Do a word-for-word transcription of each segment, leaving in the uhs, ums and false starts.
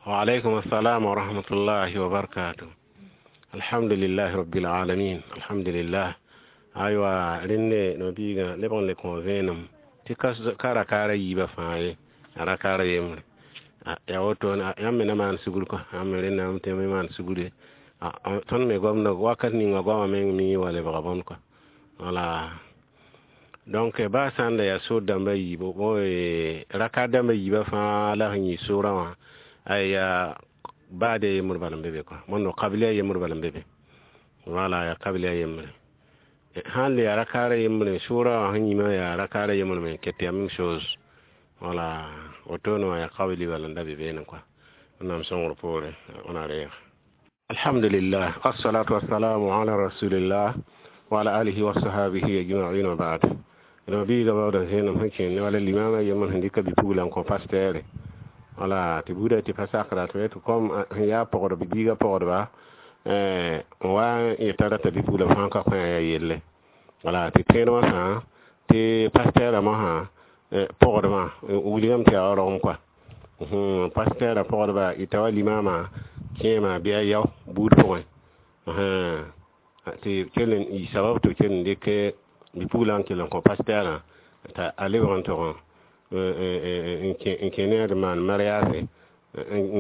وعليكم السلام ورحمة الله وبركاته. الحمد لله رب العالمين. الحمد لله. أيوة رنة نبيغا لبغن لكم فينم تكاس كارا كارا يبا فاي أرا كارا يمر يا وطن يامي نمان سيقولك يامي رنة أمتمي مان سيقولي تون مي غوم نغ وقت نيغا غوم مين مي والي بغبونك ولا donc ba sanda ya so damba yibo boy raka damba yiba fa la hanyi sura wa aya ba de yemur balam bebe ko monno qabila yemur balam bebe wala ya qabila yemur han le raka ra yemur sura hanyi ma ya raka ra yemur men kete même chose wala otono ya qabili wala ndabe be nan ko onam son repore on a re alhamdulillah assalatu wassalamu ala rasulillah wa ala alihi wa sahbihi ajma'in wa ba'd. No bi gaba da sai nan hakin ne wala limama yamman handika bi pulan ko pastere wala ti buda ti pasakra to to kom ya pogor bi biga pogor ba eh wa ya tara ta bi pulan fa ka ko ya yelle wala ti teno ha ti pastere ma ha pogor ma uligam ti arom kwa hmm pastere pogor ba itawa limama kema biya yaw bud ko eh ti kelen i sabab to kelen de ke bi pulan kelen ko pastera ta ale wonto euh en kener man mariage en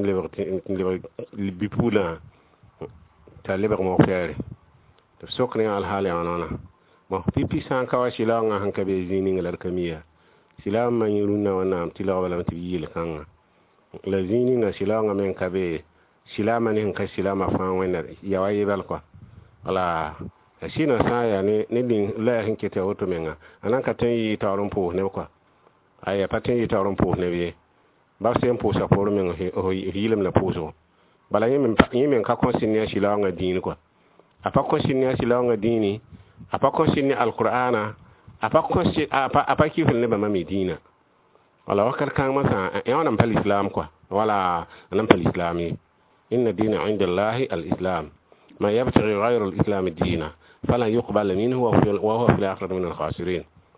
le bi pulan ta le mo fere to sokne al hali anana mo pipi san kawashi la nga hanka be zini ngal kamiya sila man yuruna wana tila wala ti yile kanga la zini nga sila nga men kabe sila man en ka sila ma fa wena ya waye bal ko wala sino saya ne ne din la hinke ta auto menga anan ka tan yi taron po ne ko aya patin yi taron po ne bi ba sem po sa por menga ho hilem la pozo bala yemen yemen ka konsinya shi la nga din ko apa konsinya shi la nga dini apa konsinya alqur'ana apa konsi apa apa ki fil ne ba mami dina wala wakal kan masa yana pal islam ko wala nan pal islami inna dina inda allah alislam ما يبتغي غير الإسلام الدين فلا يقبل منه وهو في الآخرة من الخاسرين.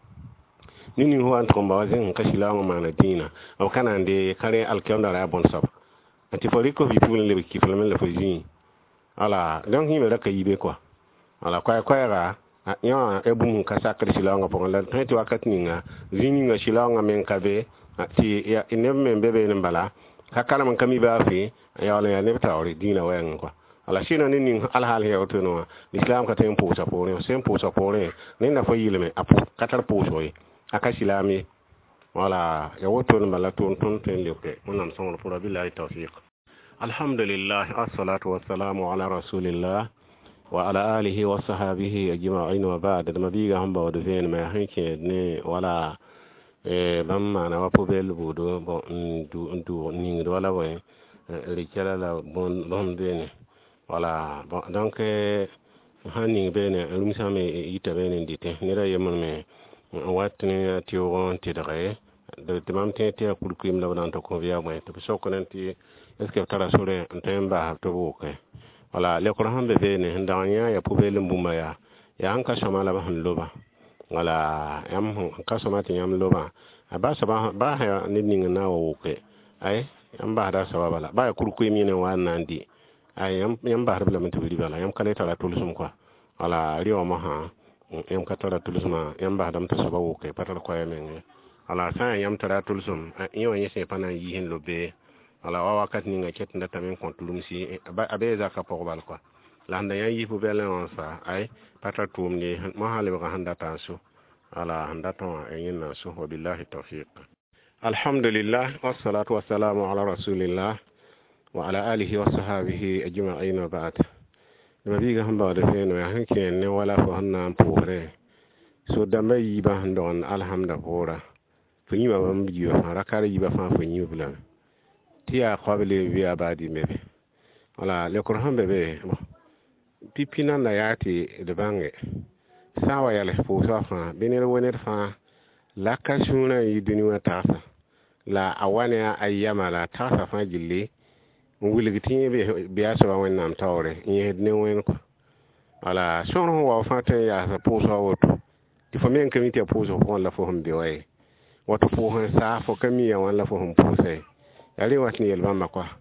نيني هو أنتم بوازين كشلاهم من الدين أو كان عندي كاري الكلام ده رأبون صب. أنت فريقه في بقول اللي بكيف لمن لفوزين. على دون هي ملك يبيكوا. على كوي كوي را يا أبو من كساكر شلاهم بقول لا تنتي وقت نينا زيني شلاهم من كبه تي يا إنهم من بيبي نبلا ككلام من كمي بافي يا الله يا نبتة أوري دين وين كوا. ala shina nini alhal he otono islam ka tem po sapore sem po sapore ni na fayilme apu katar po soy aka islami wala ya wotono bala ton ton ten lepe onan son pour billahi tawfiq alhamdulillah assalatu wassalamu ala rasulillah wa ala alihi wa sahbihi ajma'in wa ba'd da mabiga hamba wada fen ma hanke ne wala e bamma na wapo bel budo bo ndu ndu ningi wala we rikala la bon bon dene voilà bon donc hani bene rumsame ita bene dite nira yemon me watni ti won ti dare de tamam te te pour kim la dan to convia mo to so konanti est ce que tara sore ntemba to buke voilà le ko hambe bene ndanya ya pubele mbuma ya ya anka shamala ba han loba voilà yam ka somati yam loba aba saba ba ha ninning na wo ke ay am ba da sababa la ba kurku mi ne wa nandi ay yam yam ba harbi la min tibiri bala yam kale tara tulusum kwa ala riwa ma ha yam ka tara tulusuma yam ba dam ta sababu ke patal ko yemen ala sa yam tara tulusum yo yin se pana yi hin lobe ala wa wakat ni nga ket ndata men kon tulumsi abe za ka pok bal kwa la handa yan yi fu bele on sa ay patal tum ni ma hale ba handa ta su ala handa to yin na su billahi tawfiq alhamdulillah wassalatu wassalamu ala rasulillah وعلى آله وصحبه أجمعين وبعد لما بيجا هم بعد فين ويحكي إن ولا فهنا بوره سودا ما يجيبه عندون الحمد لله فنيما بمجيبه ركار يجيبه فان فنيما بلا تيا قابل بيا بعدي مبه ولا لكرهم ببه بيبينا نياتي دبانة سوا يله فوسا فان بينير ونير فان لا كشونا يدنيا تاسا لا أوانيا أيام لا تاسا فان جلي wili tinye be biya so wan nam tawre ye ne wen ko ala sono wa fata ya sa poso woto ti fo men kamite poso ko la fo hum be way woto fo han sa fo kamiya wan la fo hum pose yali watni yel bamba ko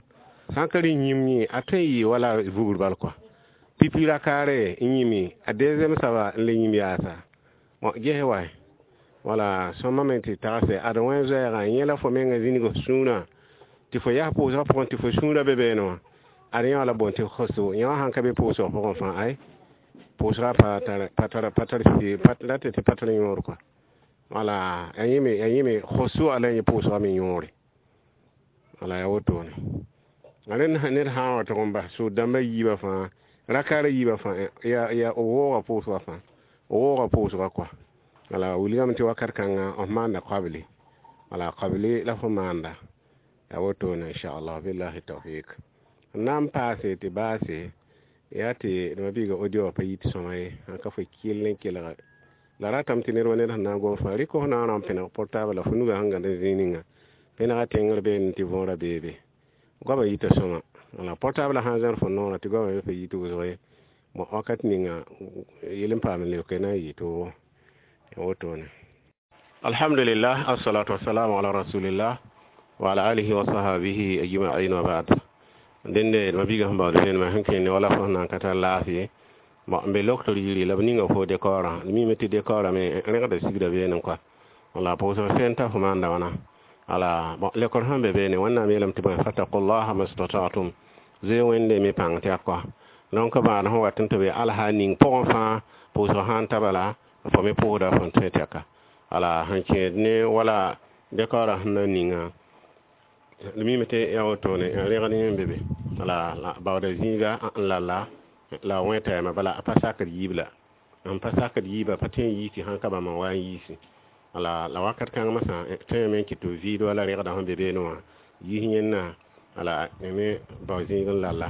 sankari nyimni atay wala vugul bal quoi pipira kare nyimi a deuxième ça va le nyimi asa mo jehe way wala so mamenti tase adon zera yela fo menga zinigo suna ti fo ya po za fo ti fo suna bebe no ari wala bon ti khoso yo han ka be po so fo fa ay po sera patara patara patara fi patara te patara yor quoi wala anyimi anyimi khoso ala ni po so mi yori wala ya woto ne alen haner ha wato gomba so damba yiba fa rakara yiba fa ya ya o po so fa o po so quoi wala William ti wakar kanga o manda qabli wala qabli la fo manda ya woto ne inshallah billahi tawfik nam passe ti base yati no biga audio pa yiti somay ka fo killen kila la ratam tinir woni na go fari ko na ram pena portable fo nuga hanga de zininga pena tengel be ti vora bebe go ba yita soma wala portable hanzar fo no ti go be yiti go mo wakat ninga yelim pamle ko na yito وتون الحمد لله الصلاة والسلام على رسول الله وعلى آله وصحبه أجمعين وبعد دين ما بيجا هم بعدين ما هنكين ولا فهنا كتر لافي ما بلوكتور يلي لبنينغ فو ديكورا مي متي ديكورا مي أنا قد سيجدا بينهم كوا ولا بوسو فينتا فمان دوانا على لكور هم بيني وانا ميلم تبغى فتقوا الله ما استطعتم زي وين دي مي بان تياكوا نونك بعد هو تنتبه على هانين بونفا بوسو هان تبلا fo me poda fon tetaka ala hanke ne wala dekara hanna ninga mi mete ya woto ne regani bebe ala la bawda zinga la la la weta ma bala pasaka yibla am pasaka yiba patin yiti hanka ba ma wan yisi ala la wakat kan masa te men ki to video ala regada hon bebe no yihinna ala me bawzinga la la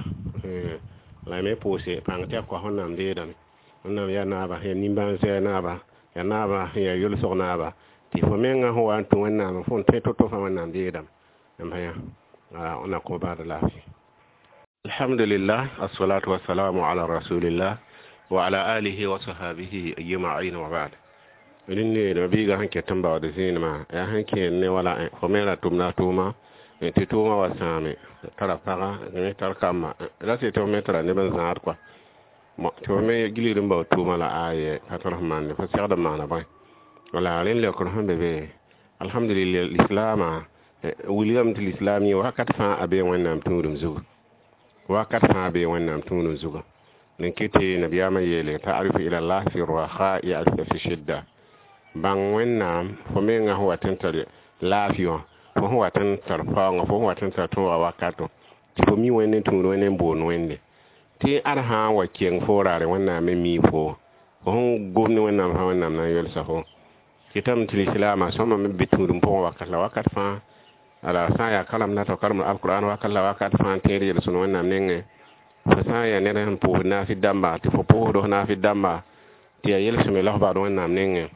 la me pose pangte ko honam de dam na ya naba ya nimban se naba ya naba ya yul so naba ti fo menga ho an to na ma fon te to to fa na ndedam mbaya ah ona ko ba da lafi alhamdulillah assalatu wassalamu ala rasulillah wa ala alihi wa sahbihi ajma'in wa ba'd ne nabi ga hanke tamba da zinma ya hanke ne wala fo mera tumna tuma ti tuma wasame tara para ne tarkama la se to metra ne ban zar quoi ma to me gilirin ba to mala aye patrahman fa sagda mana ba wala len le ko hambe be alhamdulillah l'islam william til islami wakat fa abe wannan tunum zugo wakat fa abe wannan tunum zugo nen kete nabiyama yele ta'rifu ila allah fi raha ya'rifu fi shidda ban wannan fo me nga huwa tantare lafiyo fo huwa tantar fa nga fo huwa tantar to wakato fo mi wannan tunum wannan bonu wende ti arha wa kien forare wannan me mi fo on gomni wannan ha wannan na yel safo kitam til islam sama me biturum po wakala wakat fa ala sa ya kalam na to kalam alquran wakala wakat fa teri yel sun wannan nenge fa sa ya ne ran po na fi damba ti fo po do na fi damba ti ya yel sun la ba do wannan nenge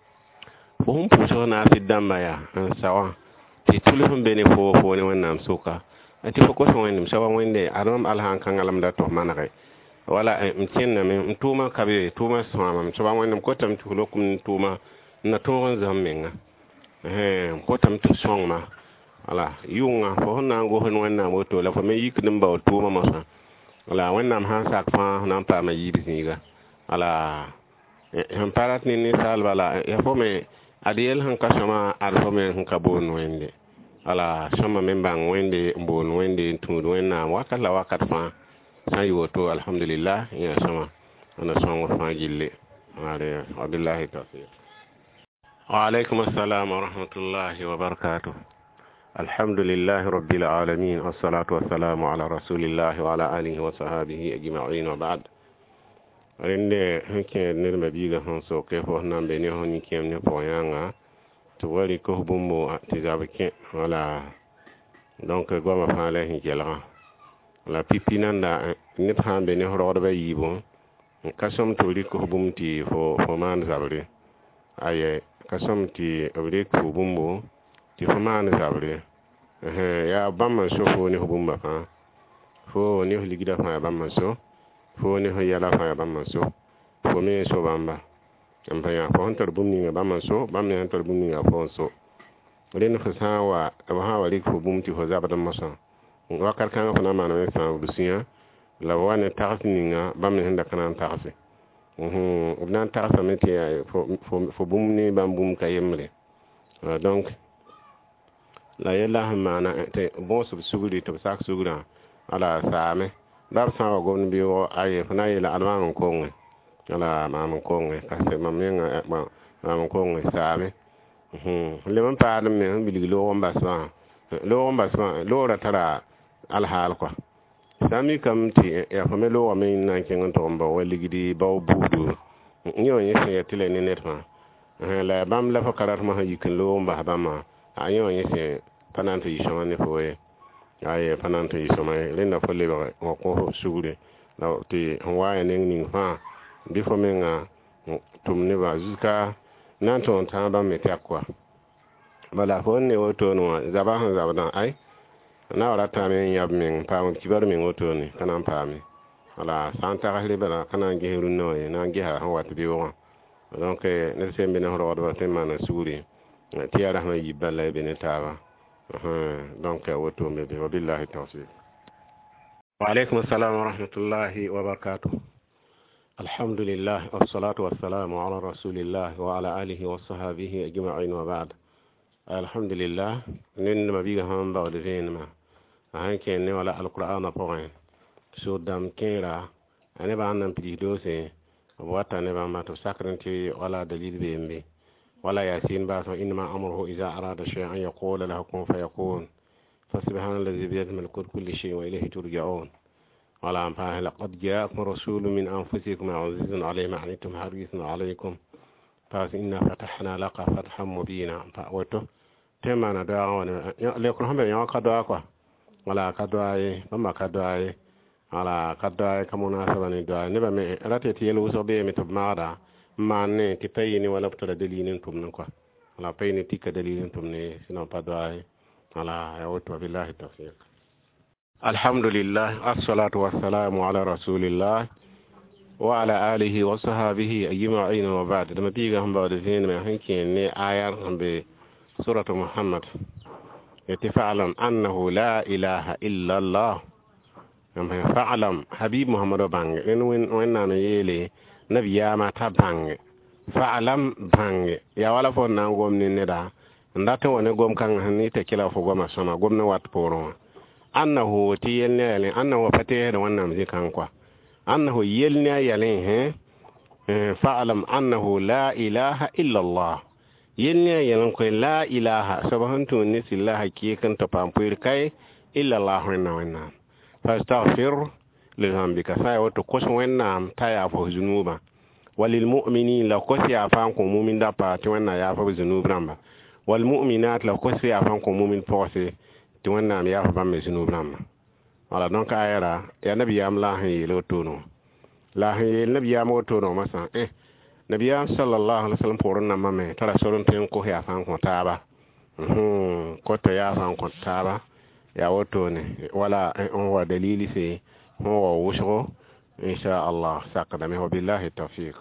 fo hum po so na fi damba ya sawa ti tulum bene fo fo ne wannan suka ati fo ko so wani sawa wende aram alhan kan alam da to manare wala mtinna me mtuma kabe tuma sama mtuma wani ko tam tulo kum tuma na to zammenga eh ko tam to songma wala yunga fo na go hon wannan moto la fo me yikdim ba tuma masa wala wannan han sak fa nan pa ma yibisiga wala han parat ni ni sal wala ya fo me adiyel han kasama ar fo me han kabon wende ala sama membang wende mbon wende tudu wenna wakala wakat fa sayi woto alhamdulillah ya sama ana songo fa jille ala wabillahi tawfiq wa alaykum assalam wa rahmatullahi wa barakatuh alhamdulillah rabbil alamin wassalatu wassalamu ala rasulillah wa ala alihi wa sahbihi ajma'in wa ba'd rende hanke nirma biga hon so ke fo nambe ne hon kem ne po yanga to wali ko bumbo tizabake wala donc goma fa la hijela la pipinanda nit hambe ne horo ba yibo kasom to ri ko bumti fo fo man zabre aye kasom ti ri ko bumbo ti fo man zabre eh ya bamma so fo ne bumba fa fo ne ligida fa bamma so fo ne ho yala fa bamma so fo me so bamba ampaya fo hantar bumni ga bamma so bamne hantar bumni ga fo so ren fa sawa ba ha wali ko bumti fo zabadan masa wakar kan fa na mana sa busiya la wane taxninga bam ne handa kan taxse mhm obnan taxa meti fo fo bum ni bam bum kayemre donc la yalla mana te bon sub suguri to sak sugura ala saame dar sa wa gon bi wo aye fa na yela alman ko ngi ala mam ko ngi ka se mam nga mam ko ngi saame mhm le man pa dum ne bi lo wamba sa lo wamba sa lo ra tara al hal ko sami kam ti ya fa me lo wa min na ken to mba wa ligidi ba budu nyo ni se tele ni netma la bam la fa karat ma yikin lo wamba ba ma ayo ni se panante yi shoma ne foye aye panante yi shoma le na fo le ko ko sugure la ti wa ne ni fa bi fo menga tum ne ba zuka nan ton ta ba me ta kwa bala fo ne woto no zaba han zaba dan ai na wala ta me yab men pa mo kibar men woto ne kana pa me ala santa ga le bala kana ge ru no e na ge ha wa ti bi wo donc ne se mbina ho do te man suguri ti ara ma yibala be ne tawa donc woto me be wabillahi tawfiq wa alaykum assalam wa rahmatullahi wa barakatuh alhamdulillah wassalatu wassalamu ala rasulillah wa ala alihi wa sahbihi ajma'in wa ba'd alhamdulillah nin ma biga han ba de venma han ken ne wala alquran point so dam kera ane ba nan pidi dose wata ne ba ma to sakranti wala dalil be mbe ولا ياسين باس إنما أمره إذا أراد شيئا يقول له كن فيكون فسبحان الذي بيده ملكوت كل شيء وإليه ترجعون ولا أنفعه لقد جاءكم رسول من أنفسكم عزيز عليه ما عنتم حريص عليكم فاس إنا فتحنا لك فتحا مبينا فأوته تمانا دعونا ليكون هم يوم كدعوا ولا كدعوا وما كدعوا ولا كدعوا كمناسبة دعوا نبى من رتيتي يلوسو بيه متبمارا manne ti payini wala ptola dalilin tumna quoi ala payini tika dalilin tumne sinon pas doy ala ya wa billahi tawfiq alhamdulillah assalatu wassalamu ala rasulillah wa ala alihi wa sahbihi ajma'in wa ba'd dama biga hamba de ven me hanki ne ayar hambe suratu muhammad yatifa'lam annahu la ilaha illa allah amma fa'lam habib muhammad bang en wen wenna no yele nabiya ma ta bang fa'alam bang ya wala fo na gom ni neda ndata woni gom kan hani te kila fo goma sona gom na wat poro annahu ti yelne yale annahu fate da wannan zai kan kwa annahu yelne yale he fa'alam annahu la ilaha illa allah yelne yale ko la ilaha subhanahu ni sillaha ki kan to pampir kai illa allah wa inna fastaghfir لذنبك سايوت كوس وينام تايا فو ذنوبا وللمؤمنين لو كوس يافانكم مؤمن دا بات وينا يافو ذنوب نمبا والمؤمنات لو كوس يافانكم مؤمن فوسي توينا يافو بام ذنوب نمبا ولا دونك ايرا يا نبي ام لا هي لو تونو لا هي النبي ام تونو مسا eh نبي صلى الله عليه وسلم پورنا مامه ترى سورن تين كو يافانكم تابا mhm ko to yaafanكم تابا يا وتوني ولا هو دليل سي هو وشغو إن شاء الله ساقدمه وبالله التوفيق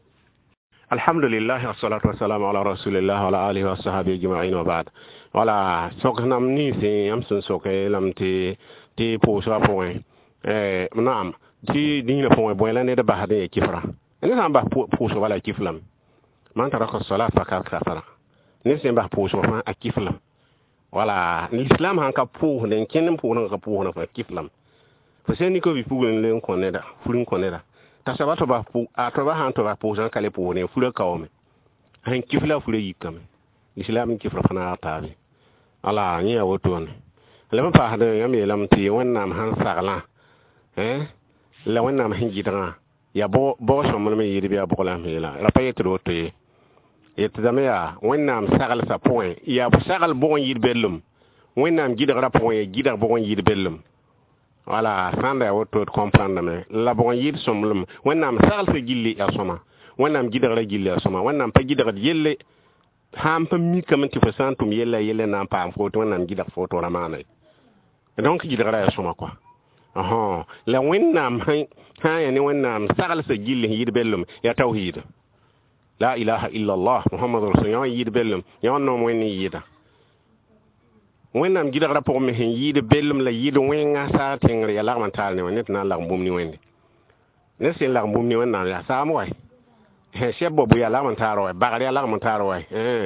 الحمد لله والصلاة والسلام على رسول الله وعلى آله وصحبه أجمعين وبعد ولا سوقنا مني سي يمسن سوق لم تي تي بوسوا بوين eh نعم تي دين بوين بوين لا نده بحد كفرة إنه سام بح بوسوا ولا كفلم ما أنت رك الصلاة فكر كفرة نسيم بح بوسوا فان كفلم ولا الإسلام هنك بوه لكن بوه هنك بوه هنك كفلم Foseni ko bi pugun le nkoneda fulun koneda ta sabato ba pu atoba han to ba pu jan kale pu ne fulu kawme han kifla fulu yikame islam kifra fana tabi ala ni ya woton le ba ha de yam yelam ti wonnam han sagla eh la wonnam hin gidana ya bo bo so mon me yiri bi abola mela la payet do to ye yetame ya wonnam sagal sa point ya sagal bon yir bellum wonnam gidara point gidar bon yir bellum wala sanda woto comprendre me la bon yid somlum wonnam sagal se gilli ya soma wonnam gidara gilli ya soma wonnam pa gidara yelle ham pa mi kamanti fa santum yella yelle nam pa am foto wonnam gidar foto ramana donc gidara ya soma quoi aha la wonnam ha yani wonnam sagal se gilli yid bellum ya tawhid la ilaha illa allah muhammadur rasulullah yid bellum ya wonno mo ni yida wẽnnaam gɩdgra pʋgẽ me sẽn yɩɩd bellem la yɩɩd wẽngã saa tẽngr ya lagm n taal ne wã ned tɩ na n lagm bũmb ne wẽnde ned sẽn lagm bũmb ne wẽnnaam yaa saam wa sɛb bob ya lagm n taar wa bagr ya lagm n taar wa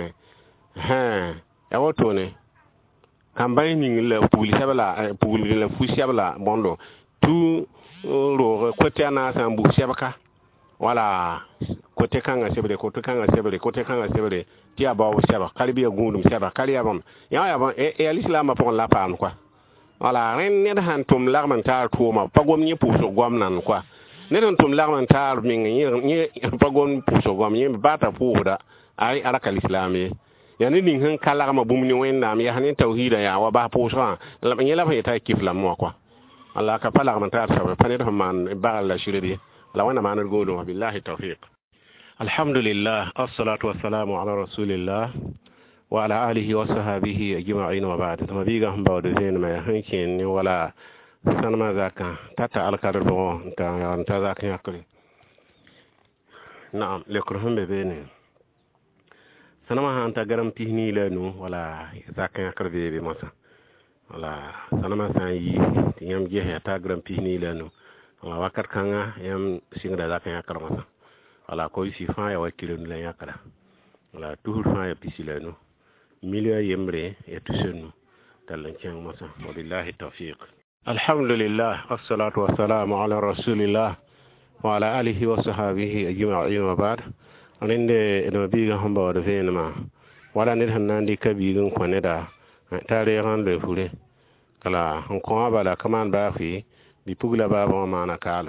ya wotone kambãy ning la pugl sɛb la pugl la fu sɛb la bõndo tɩ roog kote a naasã n bug sɛbka wala kote kãngã sebre kote kãngã sebre kote kãngã sebre tɩ yaa baoob sɛba kar bɩ ya gũudum sɛba kar yaa bõmb yã yaa bõn ya lislaamã pʋgẽ la paam koa wala rẽnd ned sãn tʋm lagm n taar tʋʋma pa gom yẽ pʋʋsg goam nan koa ned n tʋm lagm n taar meng yẽ pa gom pʋʋsg goam yẽ baata pʋʋsda ay a raka lislaam ye ya ne ning sẽn ka lagma bũmb ne wẽnnaam yaa ne tawhiidã yaa wa bas pʋʋsgã yẽ la b yeta kiflame wã koa wala ka pa lagm n taar soab pa ned sẽn maan bagl la sʋrd ye la wẽnna maan d goodẽ wã billahi tawfiq alhamdulillah assalatu wassalamu ala rasulillah wa ala alihi wa sahbihi ajma'in wa ba'd tama biga hum bawde zen ma hin ken ni wala sanama zaka tata alkar do ta ta zaka yakri na'am le kurhum be bene sanama han ta garam pihni la nu wala zaka yakri be be masa wala sanama san yi yam je ta garam pihni la nu wala wakat kanga yam singa zaka yakra masa wala ko si fa ya wakilun la yakra wala tuhur fa ya pisila nu milya yemre ya tusenu talan chang masa wabillahi tawfiq alhamdulillah assalatu wassalamu ala rasulillah wa ala alihi wa sahbihi ajma'in wa ba'd aninde no biga hamba wada fenma wala ne hanandi kabigun kwaneda tare ran le fure kala on ko bala kaman ba fi bi pugla ba ba mana kala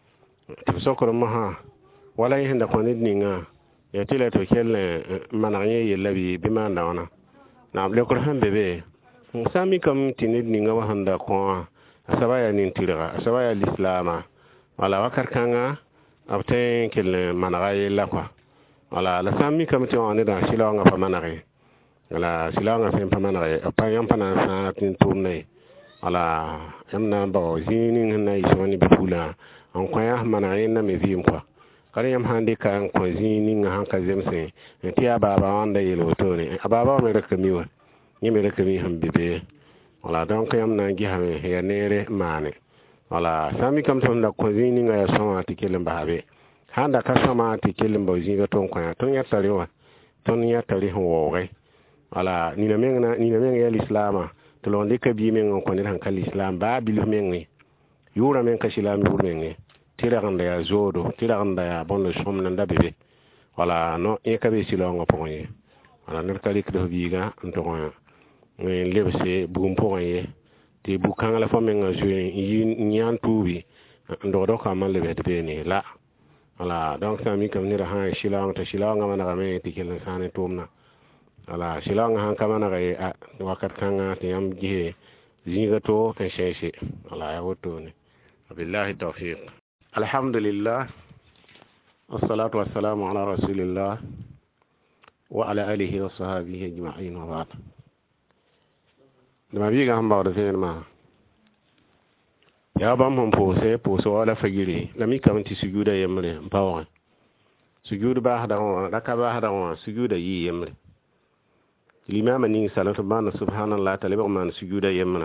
to sokoro maha wala yenda kwanid ninga ya tila to kelle mananye yelabi bi manda wana na ble ko hambe be sami kam tinid ninga wa handa ko asabaya nin tira asabaya lislama wala wakar kanga abten kelle manaye la kwa wala la sami kam ti on da silanga pa manare wala silanga sem pa manare pa yam pa na sa tin tourne wala amna ba zini na isoni bi pula on ko ya manaye na me vim kwa kariyam hande kan ko zini nga hanka zemse ti ababa wanda yelo tone ababa me rek miwa ni me rek mi hambe be wala donc yam na gi hawe ya nere mane wala sami kam son da ko zini nga ya soma ti kelen babe handa ka sama ti kelen bo zini ton ko ya ton ya tariwa ton ya tari ho re wala ni na menga ni na menga ya islama to londe ka bi men ko ni hanka islam ba bilu mengi yura men ka islam yura mengi tiraganda ya zodo tiraganda ya bonno som nanda bebe wala no e kabe silongo ponye wala ner kali kdo biga nto ko e lebse bugum ponye te bukanga la famenga jwe nyan tubi ndo do ka man lebe de ni la wala donc sami kam ni ha silongo to silongo man ga me tikel sane tumna wala silongo han kama na ga wakat kanga te yam gihe zinga to e sheshe wala ya woto ni billahi tawfiq alhamdulillah wassalatu wassalamu ala rasulillah wa ala alihi wa sahbihi ajma'in wa ba'd dama biga hamba wada fenma ya bam hon pose pose wala fagiri lami kamanti sujuda yemre bawo sujuda ba hada raka ba hada sujuda yi yemre limama ni salatu bana subhanallah talaba man sujuda yemna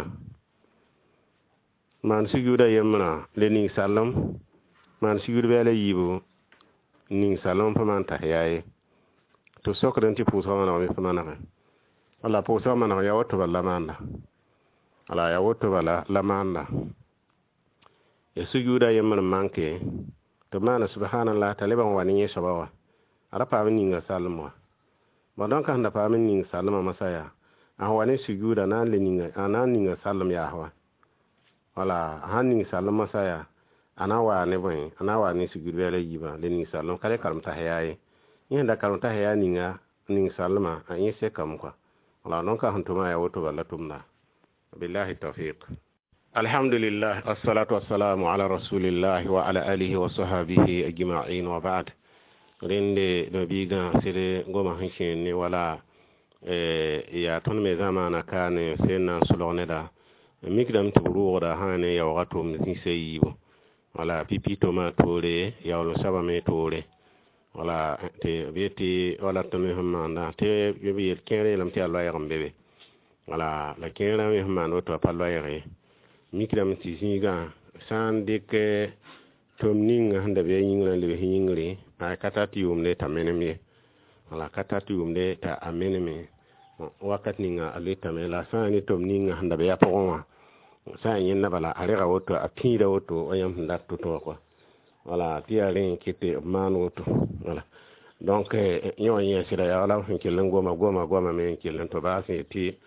man sujuda yemna le ni salam man sigur bela yibo ning salon pa man tahiyaye to sokran ti puso mana mi pa mana wala puso mana ya woto bala manda ala ya woto bala la manda ya sujuda yemma manke to mana subhanallah taliban wani ye shabawa ara pa min ninga salmo ba don ka handa pa min ning salma masaya a wani sujuda nan le ninga anan ninga salam ya hawa wala hanin salma masaya ana wa ne boy ana wa ni sigurbe la yiba le ni salon kale karam ta hayaye ni da karam ta haya ni nga ni salma an yi se kam kwa wala non ka hantuma ya woto balla tumna billahi tawfiq alhamdulillah assalatu wassalamu ala rasulillah wa ala alihi wa sahbihi ajma'in wa ba'd rende do biga sere goma hanshin ne wala eh ya ton me zamana kane sena sulone da mikdam tuburu da hane ya wato mi seyibo wala pipi toma tore ya wala saba me tore wala te beti wala to me hamanda te yobi kere lam ti Allah ya gambebe wala la kera me man woto palwa yare mikram ti singa san de ke tomning handa be yingla le yingre a katati umle tameneme wala katati umle ta ameneme wakat ninga alita me la san ni tomning handa be ya pokwa san yin na bala arega woto a tira woto oyam ndatto to ko wala tiare kite man woto wala donc yon yen sira ya wala hinkilen goma goma goma me hinkilen to ba se ti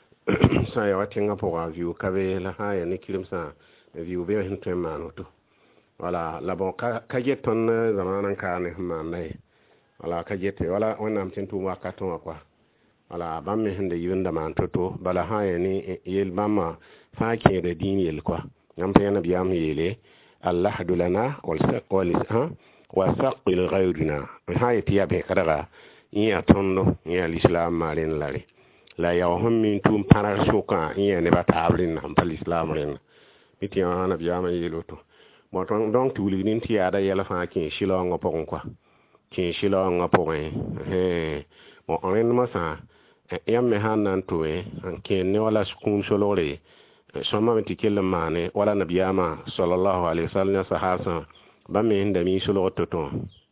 sa ya watinga po view kabe la ha ya ni kilim sa view be hin to man woto wala la bon ka ka jeton zamanan ka ne man nay wala ka jete wala wonam tintu wakaton kwa wala bamme hinde yunda man toto bala ha ya ni yel bamma fa ke da din yel kwa ngam pe na biyam yele allah dulana wal saqwal ha wa saqil ghayrina ha ya tiya be kadaga iya tondo iya islam malen lare la ya hum min tum parar soka iya ne bata abrin ham pal islam ren mitiya na biyam yeloto bon donc tuli nin tiya da yela fa ke shilo ngo pokon kwa ke shilo ngo pokon he bon ren ma sa yamme hanan tuwe ke ne wala skun solore soma meti kele mane wala nabiyama sallallahu alaihi wasallam sahasa bamme hinda mi solo toto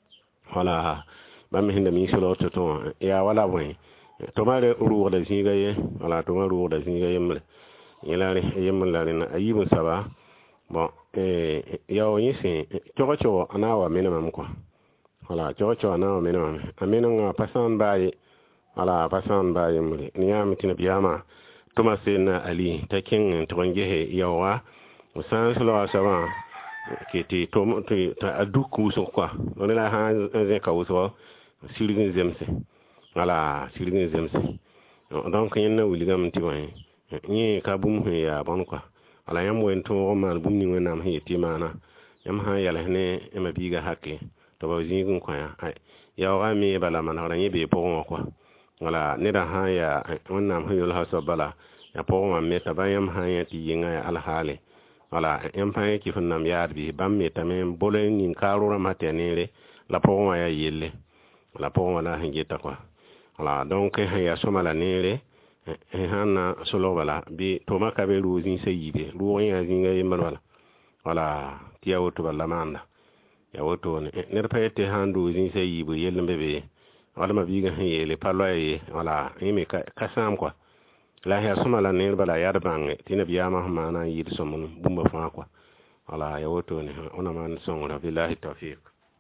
wala bamme hinda mi solo toto ya wala boy to mare uru da zinga ye wala to mare uru da zinga yemle yelare yemle na ayibu saba bon eh yawo yisi chogo chogo anawa minimum ko wala chogo chogo anawa minimum amina nga pasan baye wala pasan baye mule niyam tinabiyama Thomas na Ali takin tuwangehe yawa musan sulawa saban kete to ta aduku so kwa wala la han ze ka uso sirgin zemse wala sirgin zemse donc yenna wuligam tiwan ni ka bum ya bon kwa wala yam wen to mal bum ni wenam he timana yam ha yala ne e mabiga hakke to ba zingun kwa ya yawa mi bala man wala yebe po kwa wala ne da ha ya wannan hayul hasa bala ya po ma meta bayam ha ya ti yinga ya alhale wala yam pa ki funnam ya bi bam meta men bolen nin karura matenere la po ma ya yelle la po ma la hingeta kwa wala donc ha ya soma la nere e hana solo bala bi to maka be ruzin sayibe ruwan ya zinga yimal wala wala tiya woto bala manda ya woto ne ne pa ete handu zin sayibe yelle bebe wala ma biga yele paloye wala imi kasam kwa la ya suma la ne bala ya bange tina biya ma ma na yi so mun bumba fa kwa wala ya woto ne ona man songra billahi tawfiq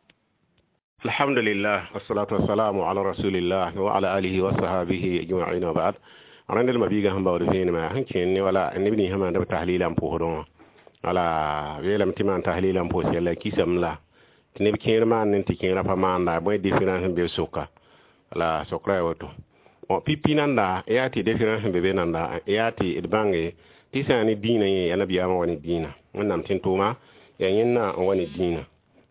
alhamdulillah wassalatu wassalamu ala rasulillah wa ala alihi wa sahbihi ajma'in wa ba'd arandel ma biga hamba wala fini ma hankin ne wala annabi hama da tahlilan po don wala welam timan tahlilan po sella kisam la tine bikin man nin tikin rafa manda boy difference be soka la sokra woto o pipi nanda yati difference be be nanda yati idbange tisani dina ye annabi ama wani dina wannan tintuma yanyinna wani dina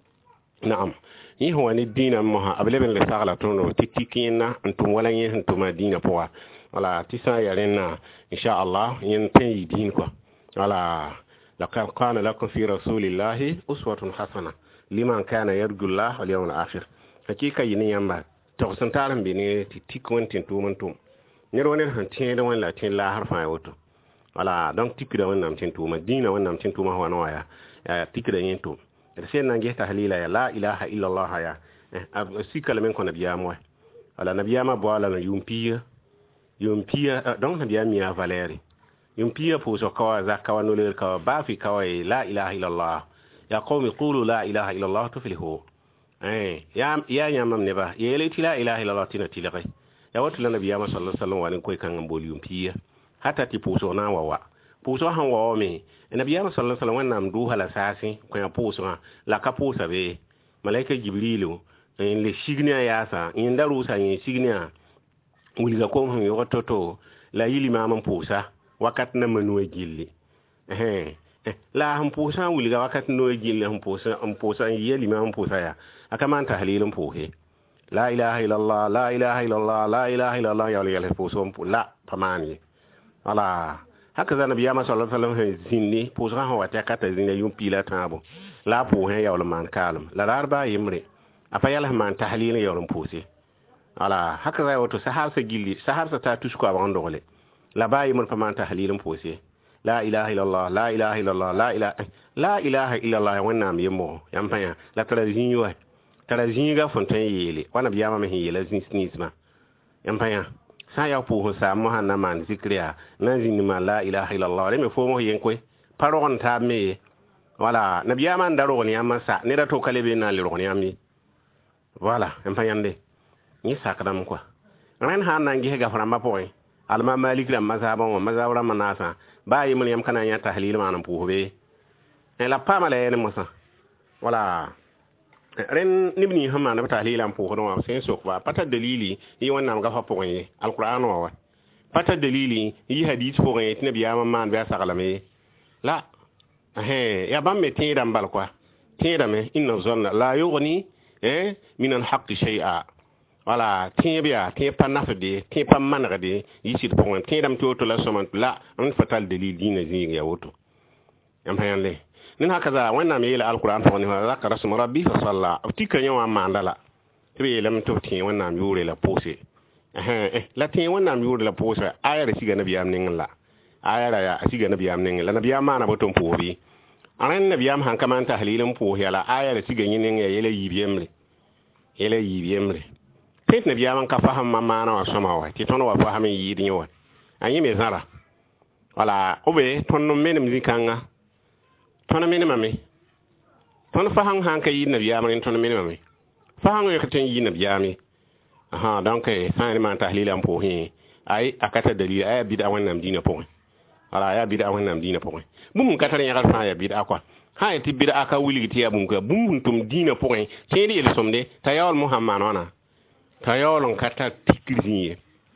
na'am yi wani dina mo ha ableben le sagala tono tiktikina antum wala yin antuma dina poa wala tisa yarenna insha Allah yin tayi din ko wala laqad kana lakum fi rasulillahi uswatun hasana liman kana yarju Allah wal yawmal akhir hakika yin yamba to san taran bi ne tikon tintu mantum ne ro ne han tin da wala tin la harfa wato wala donc tikida wannan tintu madina wannan tintu ma wana waya ya tikida yin to sai nan ge tahlila ya la ilaha illa Allah ya si kalamen ko nabiya mo wala nabiya ma bo ala yumpiya yumpiya donc nabiya mi ya valeri yumpiya po so kawa zakawa no le kawa ba fi kawa la ilaha illa Allah ya qawmi qulu la ilaha illa Allah tuflihu eh ya ya nyamam ne ba yele ti la ilaha illa Allah tina tilaqai ya watu nabiya ma sallallahu alaihi wasallam wani koy kan ngambol yumpiya hata ti puso na wawa puso han wawa me nabiya ma sallallahu alaihi wasallam wannan du hala sasi ko ya puso la ka puso be malaika jibrilu en le signia ya sa in daru sa in signia wuliga ko han yo toto la yili mamam pusa wakat na manu gilli eh la han pusa wuliga wakat no gilli han pusa han pusa yeli mamam pusa ya aka man tahlilun puhe la ilaha illallah la ilaha illallah la ilaha illallah ya ya puso la pamani ala haka zana biya ma sallallahu alaihi wasallam zinni pusa han wata kata zinni yum pila tabo la puhe ya wala man kalum la darba yimre afa yalla man tahlilun ya wala pusi ala haka zai wato sahar sa gilli sahar sa ta tusko abon dole la bayi mun faman tahlilin pose la ilaha illallah la ilaha illallah la ilaha la ilaha illallah wannan mi mo yam panya la tara zinyo tara zinga fontan yele wana biya ma hin yele zin snisma yam panya sa ya pu sa mo hanna man zikriya nan zin ma la ilaha illallah me fo mo yen ko paron ta me wala nabiya man daro ni amma sa ne da to kale be na le ro ni ammi wala yam panya nde ni sakadam quoi ran ha nan gi ga fara ma poy alma malik lam mazhaban wa mazhabra manasa bayi mun yam kana ya tahlil manan puhobe e la pama le ne musa wala ren nibni hamma na tahlil am puho no sen sok ba pata dalili yi wannan ga fa poy alquran wa pata dalili yi hadith po e tne biya man ba sagalame la he ya bam me tin bal quoi tin me inna zanna la yughni eh min alhaq shay'a wala tin biya tin pa nafde tin pa manade yisit point tin dam to to la soman la on fatal dalil dina zinga ya woto am hayande nin haka za wannan me yela alquran fa wani zakara sum rabbi fa salla tika nyawa mandala tibe lam to tin wannan yure la pose eh eh la tin wannan yure la pose ayar siga nabi am nin la ayara ya siga nabi am nin la nabi am mana boton pobi anan nabi am han kaman tahlilin po yala ayar siga yin ya yele yibiyemre yele yibiyemre pet nabi am ka faham mamana wa sama wa ti tono wa faham yidi nyawa anyi me zara wala obe tonno menem zikanga tono menem ame tono faham han ka yidi nabi am rin tono menem ame faham yo katen yidi nabi am aha donc sa ni man tahlil am po hin ay akata dalil ay bid'a wannan dina po wala ya bid'a wannan dina po bum katare ya kalfa ya bid'a kwa ha ti bid'a ka wuli ti ya bum ka bum tum dina po hin tedi el somde tayawal muhammad wana tayawalon kata tikriye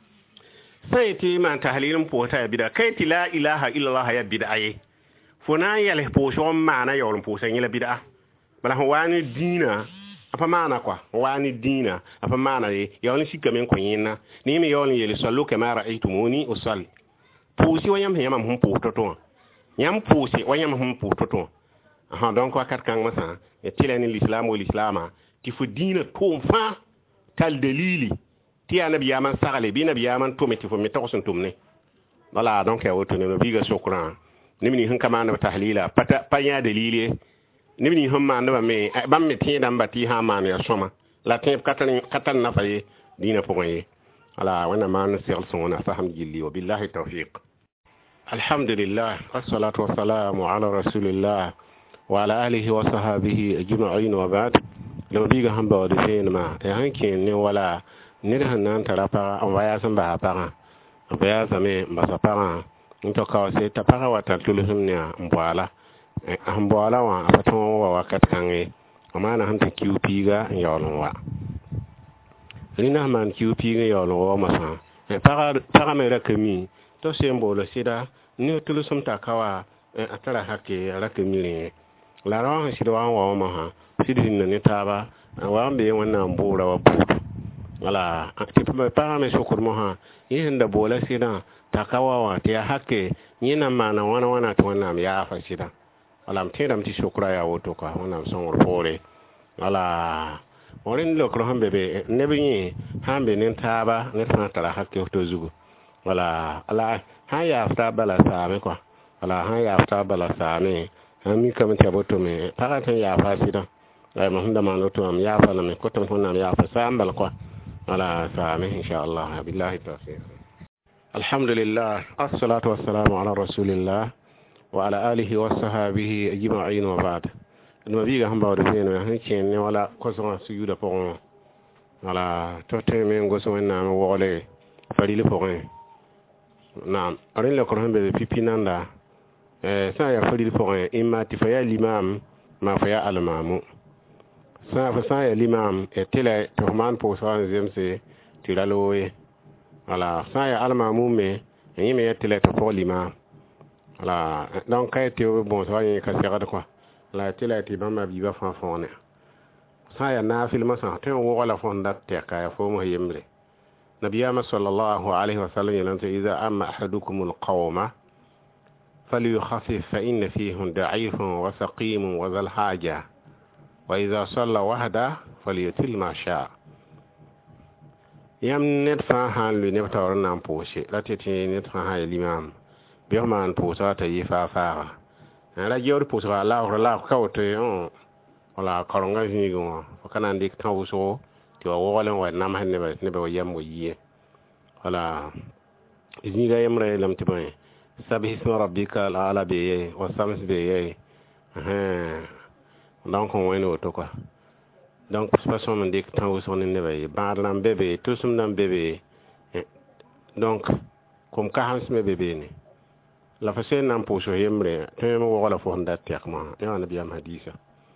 sai ti man tahlilin po ta ya bid'a kai ti la ilaha illallah ya bid'a ye fona ya le po so mana yawon po sai la bid'a bala wani dina apa mana kwa wani dina apa mana ye yawon shika men kunyina ni me yawon yele sallu kama ra'aytumuni usalli pusi wayam yam hum pu toto yam pusi wayam hum pu toto aha donc wakat kan masa e tilani l'islam wal islama ti fu dina to fa tal dalili ti anabi yaman sagale bi nabi yaman to meti fu meta ko sun tumne wala donc ya woto ne biga shukran nimni hin kama na tahlila pata panya dalili nimni hum ma na me bam me ti dan bati ha ma ya soma la tin katan katan na faye dina poye ala wana ma nasir sona faham jilli wa billahi tawfiq alhamdulillah wassalatu wassalamu ala rasulillah wa ala alihi wa sahbihi ajma'in wa ba'd lama biga hamba wa dufin ma ya hankin ne wala ne da hannan tarafa an waya san ba para baya same ba sa para to ka se ta para wa ta tuluhum ne mbwala mbwala wa apaton wa wakat kange amana hanta Q P ga yawon wa lina man Q P ga yawon wa masa para para me rakami to se mbolo sida ni tulusum ta kawa atara hakke rakami la ran shi wa wa ma ha sidin ne taba wa be wannan bura wa butu wala aktif me para me sokur mo ha yin da bola sida ta kawa wa ta hakke yina mana wana wana to wannan ya fa sida wala mtenda mti shukra ya woto ka wannan son repore wala orin lo kro hambe be nebi hambe nin taba ne tan tara hakke to zugo wala ala ha ya afta bala same kwa wala ha ya afta bala same ami kam ta boto me para tan ya fa sida ay mo hunda man to am ya fa na me ko tan honna ya fa sambal kwa wala same insha Allah billahi tawfiq alhamdulillah assalatu wassalamu ala rasulillah wa ala alihi wa sahbihi ajma'in wa ba'd no biga hamba wada feno han ken ne wala ko so sujuda pon wala to te men go so na mo wole fari le pon na arin le ko hambe pipinanda eh sa ya fari le pon imma ti fa ya limam ma fa ya al-mamu sa fa sa ya limam e tele to man po so an zemse tiralowe wala sa ya al-mamu me yime ya tele to po limam la donc kay te bon so yin ka sera de quoi la tele ti bamba bi ba fa fone sa ya na filma sa te wo wala fon dat te ka fo mo yemre nabiyama sallallahu alayhi wa sallam yalanta idha amma ahadukum alqawma falyukhaffif fa inna fihim da'ifun wa saqimun wa dhal haja wa idha salla wahda falyutil ma sha yam net fa han lu ne tawr nan poche la tete net fa ha limam bi man posa ta yi fa fa la jor posa la la ka o te on wala karonga zingo kana ndik taw so ti wa wala wa nam han ne ba ne ba yam wo yi wala zinga yamre lam ti bay sabih isma rabbika al ala bi wa sams bi hein donc on weno to quoi donc façon man dik taw so ne ba ba lam bébé tout sum nam bébé donc comme ka hans me bébé ni la façon nam poso yamre to mo wala fo ndat tek ma ya nabi am hadisa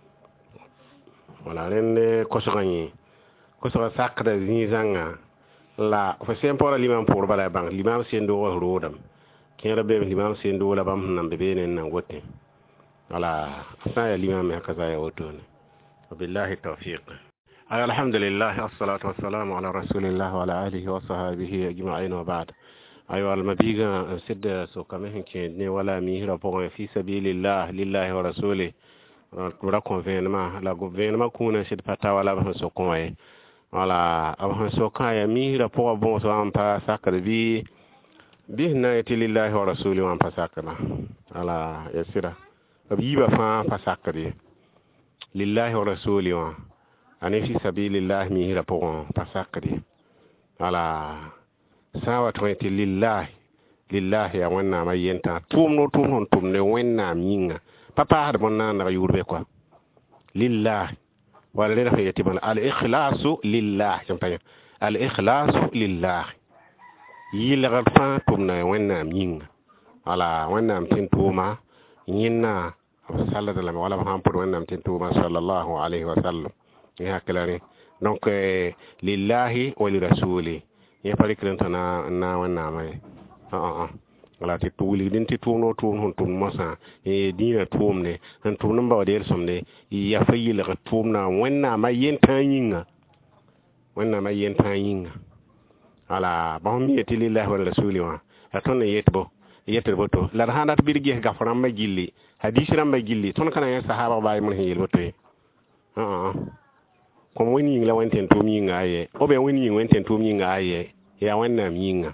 wala ren ko so gagné ko so sakra zinzanga la fa sempre l'imam pour bala bang l'imam sendo rodam ken rabbe l'imam sendo la bam nan be ne nan wotte wala sa ya l'imam ya kaza ya wotone billahi tawfiq ay alhamdulillah wassalatu wassalamu ala rasulillah wa ala alihi wa sahbihi ajma'in wa ba'd ay wal mabiga sidda so kamen ken ne wala mi hira pour fi sabilillah lillahi wa rasulihi la gouvernement la gouvernement kuna c'est pas wala ba so ko ay wala abhan so kaya mi rapport bon so en pa sakre bi bi na eti lillahi wa rasuli wa pa sakra wala yasira bi ba fa pa sakre lillahi wa rasuli wa ani fi sabilillah mi rapport pa sakre wala sawa to eti lillahi lillahi ya wanna ma yenta tum no tum hon tum ne wenna minga papa har bon na na yurbe quoi lillahi wala le dafa yati bana al ikhlasu lillah jamtanya al ikhlasu lillah yila fa tumna wenna minga ala wenna tin tuma yinna sallallahu alaihi wala ham pour wenna tin tuma sallallahu alaihi wasallam ya kalani donc lillahi wa li rasuli ya pari krentana na wenna mai ah ah wala ti tuuli din ti tuuno tuun hon tum mosa e dina tuumne han tuunum ba wadel somne ya fayila ka tuumna wenna ma yenta yinga wenna ma yenta yinga ala ba mi yeti lillahi wa rasuli wa aton yetbo yetbo to la hanat birgi gafram ma gilli hadisi ram ma gilli ton kana ya sahaba bay mun hiyel boto ah ah ko woni la wenten tuum yinga aye obe woni wenten tuum yinga aye ya wenna yinga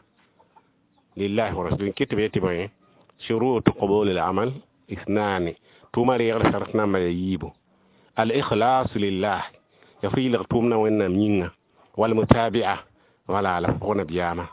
لله ورسوله كتب يتبعي شروط قبول العمل اثنان تماري يغلق شرطنا ما يجيبه الإخلاص لله يفري لغتومنا وإننا مينا والمتابعة ولا لفقنا بياما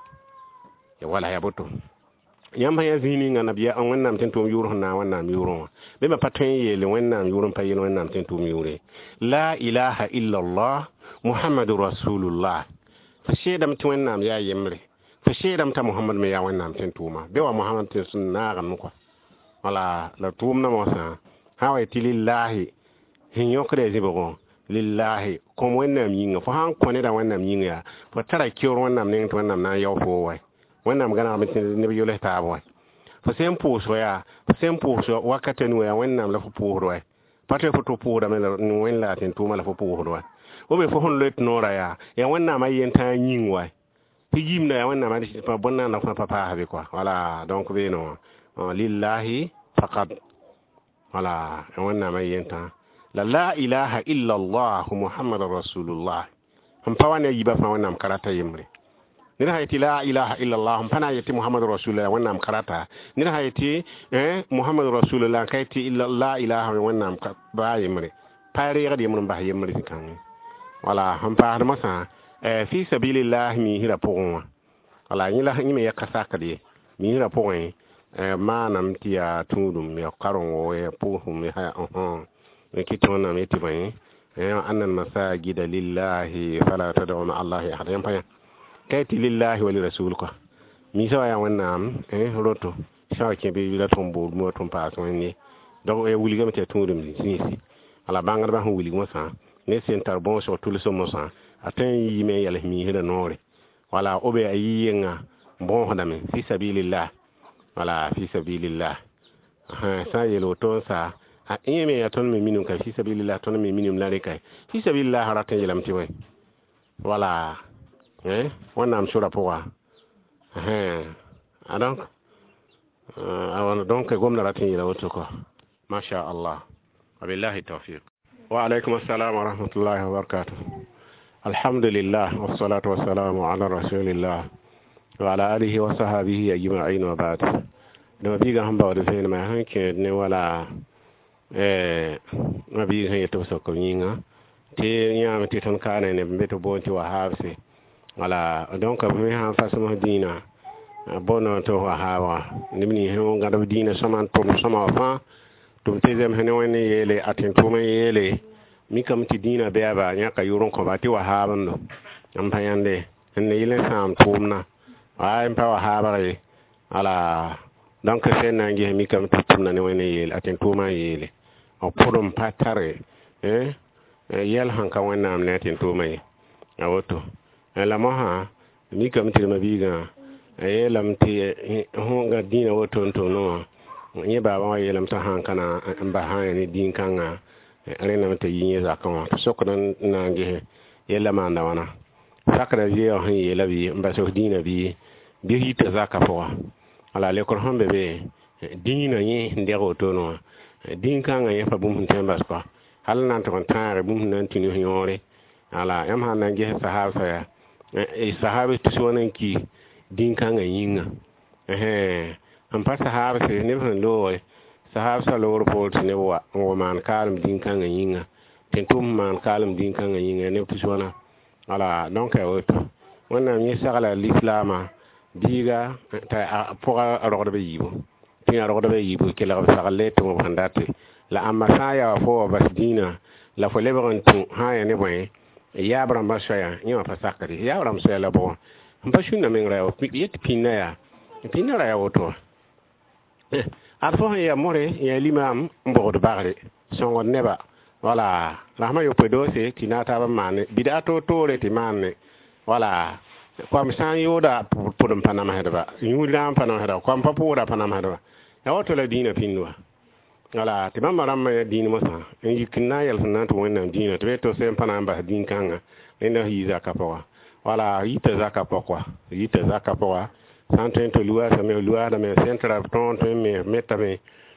ولا يبطو ياما يزيني نبيا وإننا متنتم يورهنا وإننا ميورون بما بطين يلي وإننا ميورون بيين وإننا متنتم يوري لا إله إلا الله محمد رسول الله فالشيء متويننا يا يمري فشيرم تا محمد ميا وينام تنتوما بيوا محمد تسنا غن مكو ولا لا تومنا موسى هاوي تي لله هينيو كري زيبو لله كوم وينام يينغا فهان كوني دا وينام يينغا فترى كيور وينام نين وينام نا يو فو واي وينام غنا متي نبي يوله تابو فسيم بوسو يا فسيم بوسو وقتن ويا وينام لا فو بورو واي pate foto pura me no wen la tentuma la fo puro o be fo hon let nora ya ya wonna ma yenta nyingwa pigim na wanna ma pa bonna na pa pa habe quoi voilà donc be no lillahi faqat voilà wanna ma yenta la la ilaha illa allah muhammadur rasulullah hum pa wana yiba fa wanna karata yimre ni hayati la ilaha illa allah hum pana yati muhammadur rasulullah wanna karata ni hayati eh muhammadur rasulullah kayti illa la ilaha wanna ba yimre pa re gadi mun ba yimre kan voilà hum pa ma sa fi sabilillah mi hira pokon wala ni la ni me yakasa kadi mi hira pokon manam tiya tudum ya karon o e pohum ha on ne kitona me tibani anna masajid lillahi fala tad'u ma allahi ahad yam paya kayti lillahi wa li rasul ko mi so ya wonnam eh roto so ke be la tombo mo tom pass ni donc e wuli gamete tudum ni si ala bangar ba wuli mo sa ne sentar bon so tout le somo sa atan yi me yale mi hira nore wala obe ayiyenga bon hodame fi sabilillah wala fi sabilillah ha sa yelo to sa a yeme ya ton me minum ka fi sabilillah ton me minum la rekay fi sabilillah harata yelam ti way wala eh wona am sura powa eh donc euh donc gomna ratin yela woto ko masha Allah wa billahi tawfiq wa alaykum assalam wa rahmatullahi wa barakatuh alhamdulillah wassalatu wassalamu ala rasulillah wa ala alihi wa sahbihi ajma'in wa ba'd. Do biga hamba wa de ma hanke ne wala eh nabi han yeto so ko nyinga te nyama te ton kana ne beto bonti wa hafse wala donc mi han fasama dina bono to wa hawa nimni hen ngada dina saman to sama fa to tezem hen woni yele atin to me yele mi kam ti dina be aba nya ka yuron ko bati wa haban no am payande en yele sam tumna ay pa wa habare ala donc sen nangi mi kam tumna ne woni yele atin to ma yele o podom patare eh yel han ka wonna am netin to mai awoto la moha mi kam ti ma biga ay lam ti honga dina woto to no ni baba wa yelam ta han kana ba han ni din kanga arena mata yin za kan to sokran na nge yela ma na wana sakra je o han yela bi mba so dina bi bi hita za ka fo ala le ko hambe be dina yi ndero to no din kanga ye fa bum temba ko hal nan to kon tare bum nan tinu nyore ala am han na nge sahaba ya e sahaba to so nan ki din kanga yinga eh am pa sahaba se ne fan lo sahaba sa lo report ne wa o man kalm din kanga yinga tentum man kalm din kanga yinga ne to so na ala donc e woto wonna mi sagala l'islama diga ta pour ro be yibo tin ro be yibo ke la sagale to bandate la amma saya fo bas dina la fo lebron tu ha ya ne boy ya bram ba shaya ni ma fasakari ya bram shaya la bo mpa shuna mengra o yet pinna ya pinna ra ya woto arfo ya more ya limam mbodo bagre songo neba wala rahma yo pedo se tinata ba mane bidato tore ti mane wala kwam san yoda pudum panama hedaba yuda panama hedaba kwam papura panama hedaba ya woto la dina pinwa wala ti mama ramma ya dina mosa en yikna yal sanatu wonna dina to to se panama ba din kanga ina hiza kapawa wala yita zaka pokwa yita zaka pokwa santen to luwa sa me luwa da me centra ton to me meta me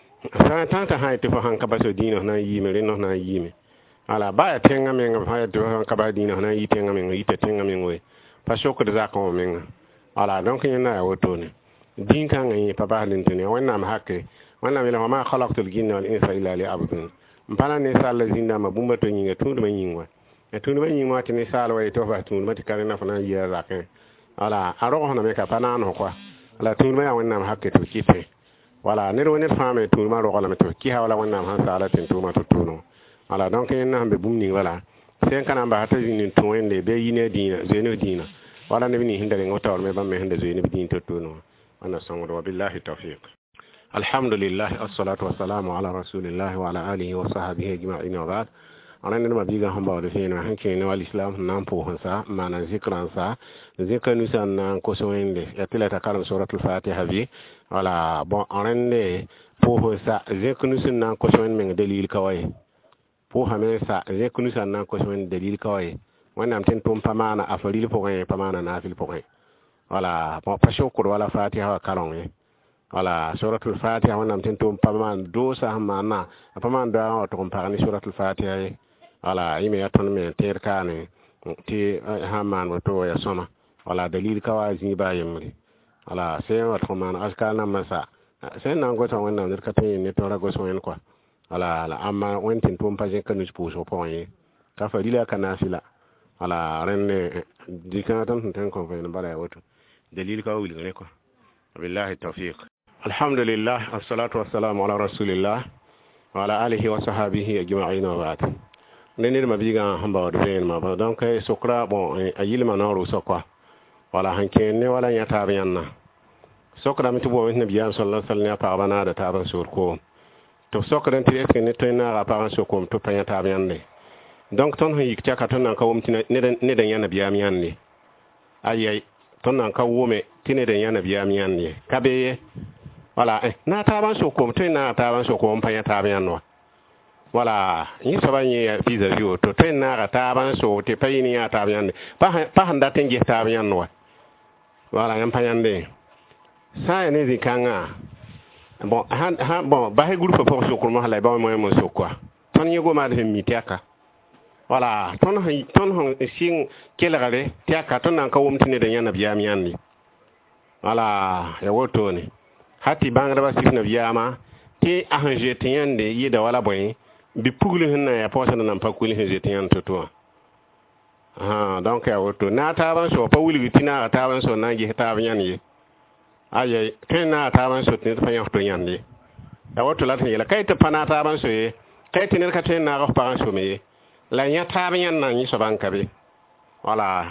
sa tanta hay to han ka baso dino na yime reno na yime ala ba tenga me ngam hay to han ka ba dino na yitenga me yita tenga me ngoy pa shoko de zaka o menga ala donc yana woto ne din kan ngi pa ba lin tene wonna ma hakke wonna me la ma khalaqtul jinna wal insa illa liya'budun mpana ne sala zinda ma bumba to nyinga tundu ma nyingwa e tundu ma nyingwa tini sala way to fa tundu ma tikare fana yiya zakin ala aro hono me ka pana no kwa ala tundu ma wonna ma hakke to kite wala ne ro ne fame tundu ma ro wala me to ki ha wala wonna ma sala tin tundu ma to tuno ala donc en na be bumni wala sen kana ba hata yin to wende be yine dina zeno dina wala ne ni hindare ngota me ba me hinde zeno din to tuno ana songo billahi tawfiq alhamdulillah assalatu wassalamu ala rasulillah wa ala alihi wa sahbihi ajma'in wa ba'd ana ne ma biga hamba da fena hanke ne wal islam nan po hansa mana zikran sa zikran san nan ko so wende ya tilata kalam suratul fatiha bi wala bon anende po hansa zikran sun nan ko so wende men dalil kawai po hamesa zikran sun nan ko so wende dalil kawai wannan tin tum pamana afaril po ngai pamana nafil po ngai wala bon pa shukr wala fatiha wa kalon wala suratul fatiha wannan tin tum pamana dosa hamana pamana da to compare suratul fatiha wala ime yaton me terkane ti haman to ya soma wala dalil kawazi ba yemri wala sai wato man askana masa sai nan goto wannan der katin ne to rago so en kwa wala la amma wentin tum paje kanu puso point ka fa dila kana sila wala renne dikatan tan ko fa bala wato dalil ka wuli ne kwa billahi tawfiq alhamdulillah wassalatu wassalamu ala rasulillah wa ala alihi wa sahbihi ajma'in wa ba'd nenir mabiga hamba de fen ma ba donc sokra bon ayilma na ro sokwa wala hanke ne wala nyata biyanna sokra mi tubo ne biya sallallahu alaihi wasallam pa bana da ta ban sur ko to sokra nti eske ne to na ra pa sur ko to pa nyata biyanne donc ton hi kya ka ton nan ka wom tin ne ne dan yana biya miyanne ayay ton nan ka wome tin ne dan yana biya miyanne kabe wala eh na ta ban sur ko to na ta ban sur ko pa nyata biyanno wala ni sabanye visa vio to tenna ga taban so te payini ya taban pa pa handa tenje taban no wala ngam payande sa ne zikanga bon han han bon ba he groupe pour so ko mo hala ba mo mo so quoi ton yego ma de mitiaka wala ton han ton han sing kelgare tiya ka ton nan ka wumtine da yana biya miyandi wala ya woto ne hati bangra ba sifna biyama ti a han jete yande yida wala boy bi puglu hinna ya posa nan pa kuli hin jete yan to to ah donc ya woto na ta ban so pa wuli bitina ta ban so nan gi ta ban yan yi aye kai na ta ban so tin fa yan to yan ni ya woto la tin yela kai ta pana ta ban so ye kai tin ka tin na ga pa so me la nya ta ban yan nan yi so ban kabe wala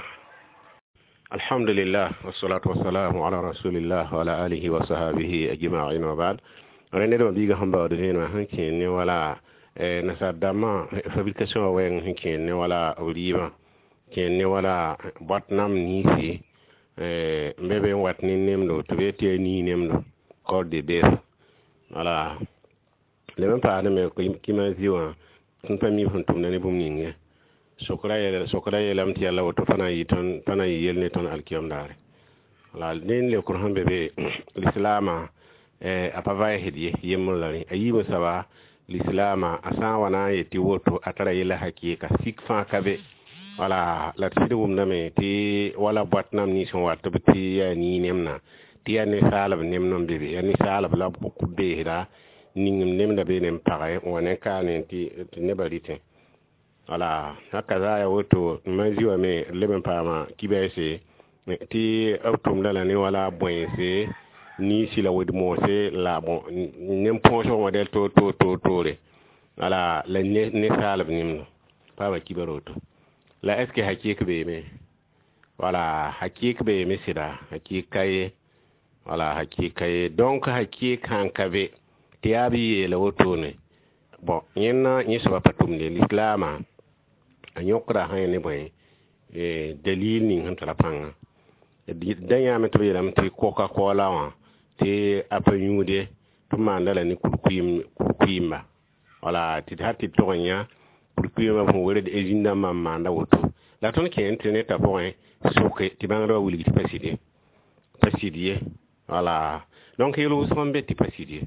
alhamdulillah wassalatu wassalamu ala rasulillah wa ala alihi wa sahbihi ajma'in wa ba'd rene do biga hamba do ne hanki ne wala eh nasadama fabrication wa hanki ne wala oliva kenne wala batnam ni fi eh mbebe watni nemdo to beti ni nemdo code de bes wala le même pas me ki ma ziwa tun pami fon tum ne bum ninge sokra yele sokra yele am ti yalla woto fana yi ton fana yi yelne ton alkiyam dare wala den le qur'an bebe l'islama eh apava hediye yemulari ayi musaba l'islama asawana yeti woto atara yela hakika sikfa kabe wala la tidum na me ti wala batnam ni son wat ti ya ni nemna ti ya ne salab nemnon bebe ya ni salab la ko be da ningum nemda be nem pare wona ka ne ti ne barite wala haka ya woto maziwa me leben pama kibese ti autum la ni wala boyese ni sila wodi mo se la bon nem poncho model to to to tore wala la ne ne salab nemno pa ba kibaroto la eske hakik be me wala hakik be me sida hakikaye wala hakikaye donc hakik hankabe tiabi le wotone bon yenna ni saba patum de l'islama anyokra hayne boy e dalil ni han tala panga danya me to yelam ti coca cola wa ti apanyude to mandala ni kurkuim kurkuima wala ti hatti to nya pour que ma fon wéré de jinda ma manda woto la ton ki internet a point soke ti bangro wuli ti pasidi pasidi voilà donc il vous semble ti pasidi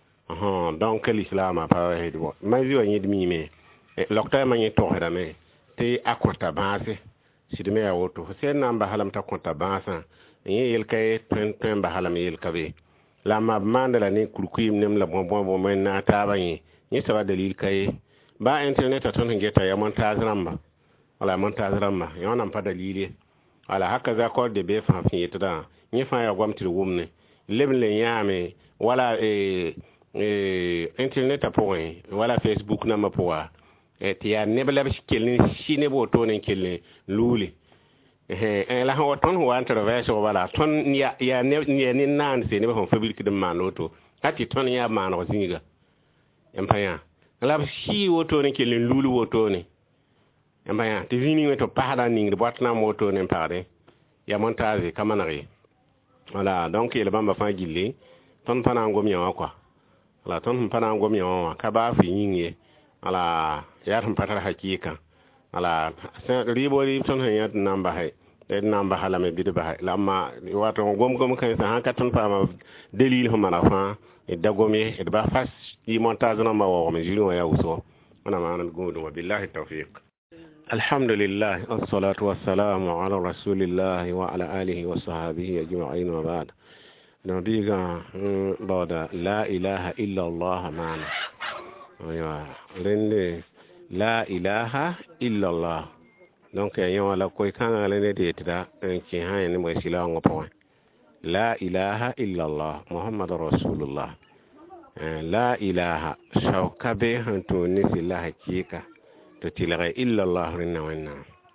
ah donc l'islam a pas de bon ma vie on y demi mais l'octa ma ni to hada me te akota base si de me a woto c'est namba halam ta konta base y el kay pen pen ba halam yel kabe la ma manda la ni kurkuim nem la bon bon bon men na ta ba ni ni ça va dalil kay ba internet a ton ngeta ya montage ramba wala montage ramba yona pa dalili wala haka za ko de be fa fi yeta ni fa ya gwamti wumne leble yame wala e e internet a point wala facebook na ma poa e ti ya nebla be kelni shine bo to nen kelni luli eh la ha ton wa intervention wala ton ya ya ne ni nan se ne ba fabrique de manoto ati ton ya mano zinga empaya la si woto ne kelen lulu woto ne embaya te vini to pahada ning de botna moto ne pare ya montage kamanari voilà donc il bamba fa gilli ton pana ngom yawa quoi voilà ton pana ngom yawa ka ba fi yinge voilà ya ton patara hakika voilà ribo ri ton hayat namba hay de namba hala me bidba hay lamma wato gom gom kan sa han ka ton fama delil ho mala fa e dagomi e ba fas di montage na ma wo me jilo ya uso ana ma nan godo wa billahi tawfiq alhamdulillah wassalatu wassalamu ala rasulillah wa ala alihi wa sahbihi ajma'in wa ba'd nabiga bada la ilaha illa allah man aywa lende la ilaha illa allah donc yon la koy kan lende de tida ki han ni mo sila ngopo la ilaha illa allah muhammadur rasulullah la ilaha shaukabe hanto ni sila hakika to tilare illa allah rinna wanna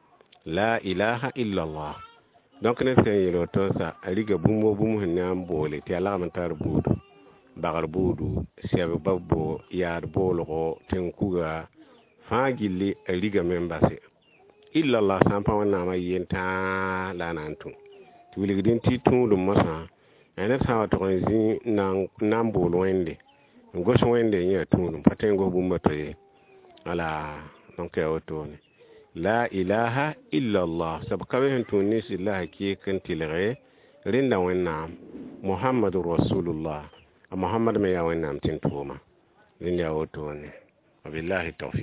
la ilaha illa allah donc ne sen yelo to sa aliga bumbo bumu hinam bole ti ala man tar budu bagar budu sebe babbo yaar bolo tenkuga fagilli aliga membase illa allah sampa wanna ma yenta lanantu wili din ti tun dum masa ene sa to zi nan nan bolo wende goso wende nya tun patengo bumba to ye ala donc awtone la ilaha illa allah sabkawe hentun nis allah ki kan tilre rinda wanna muhammadur rasulullah muhammad me ya wanna tin tuma rinda awtone wabillahi tawfiq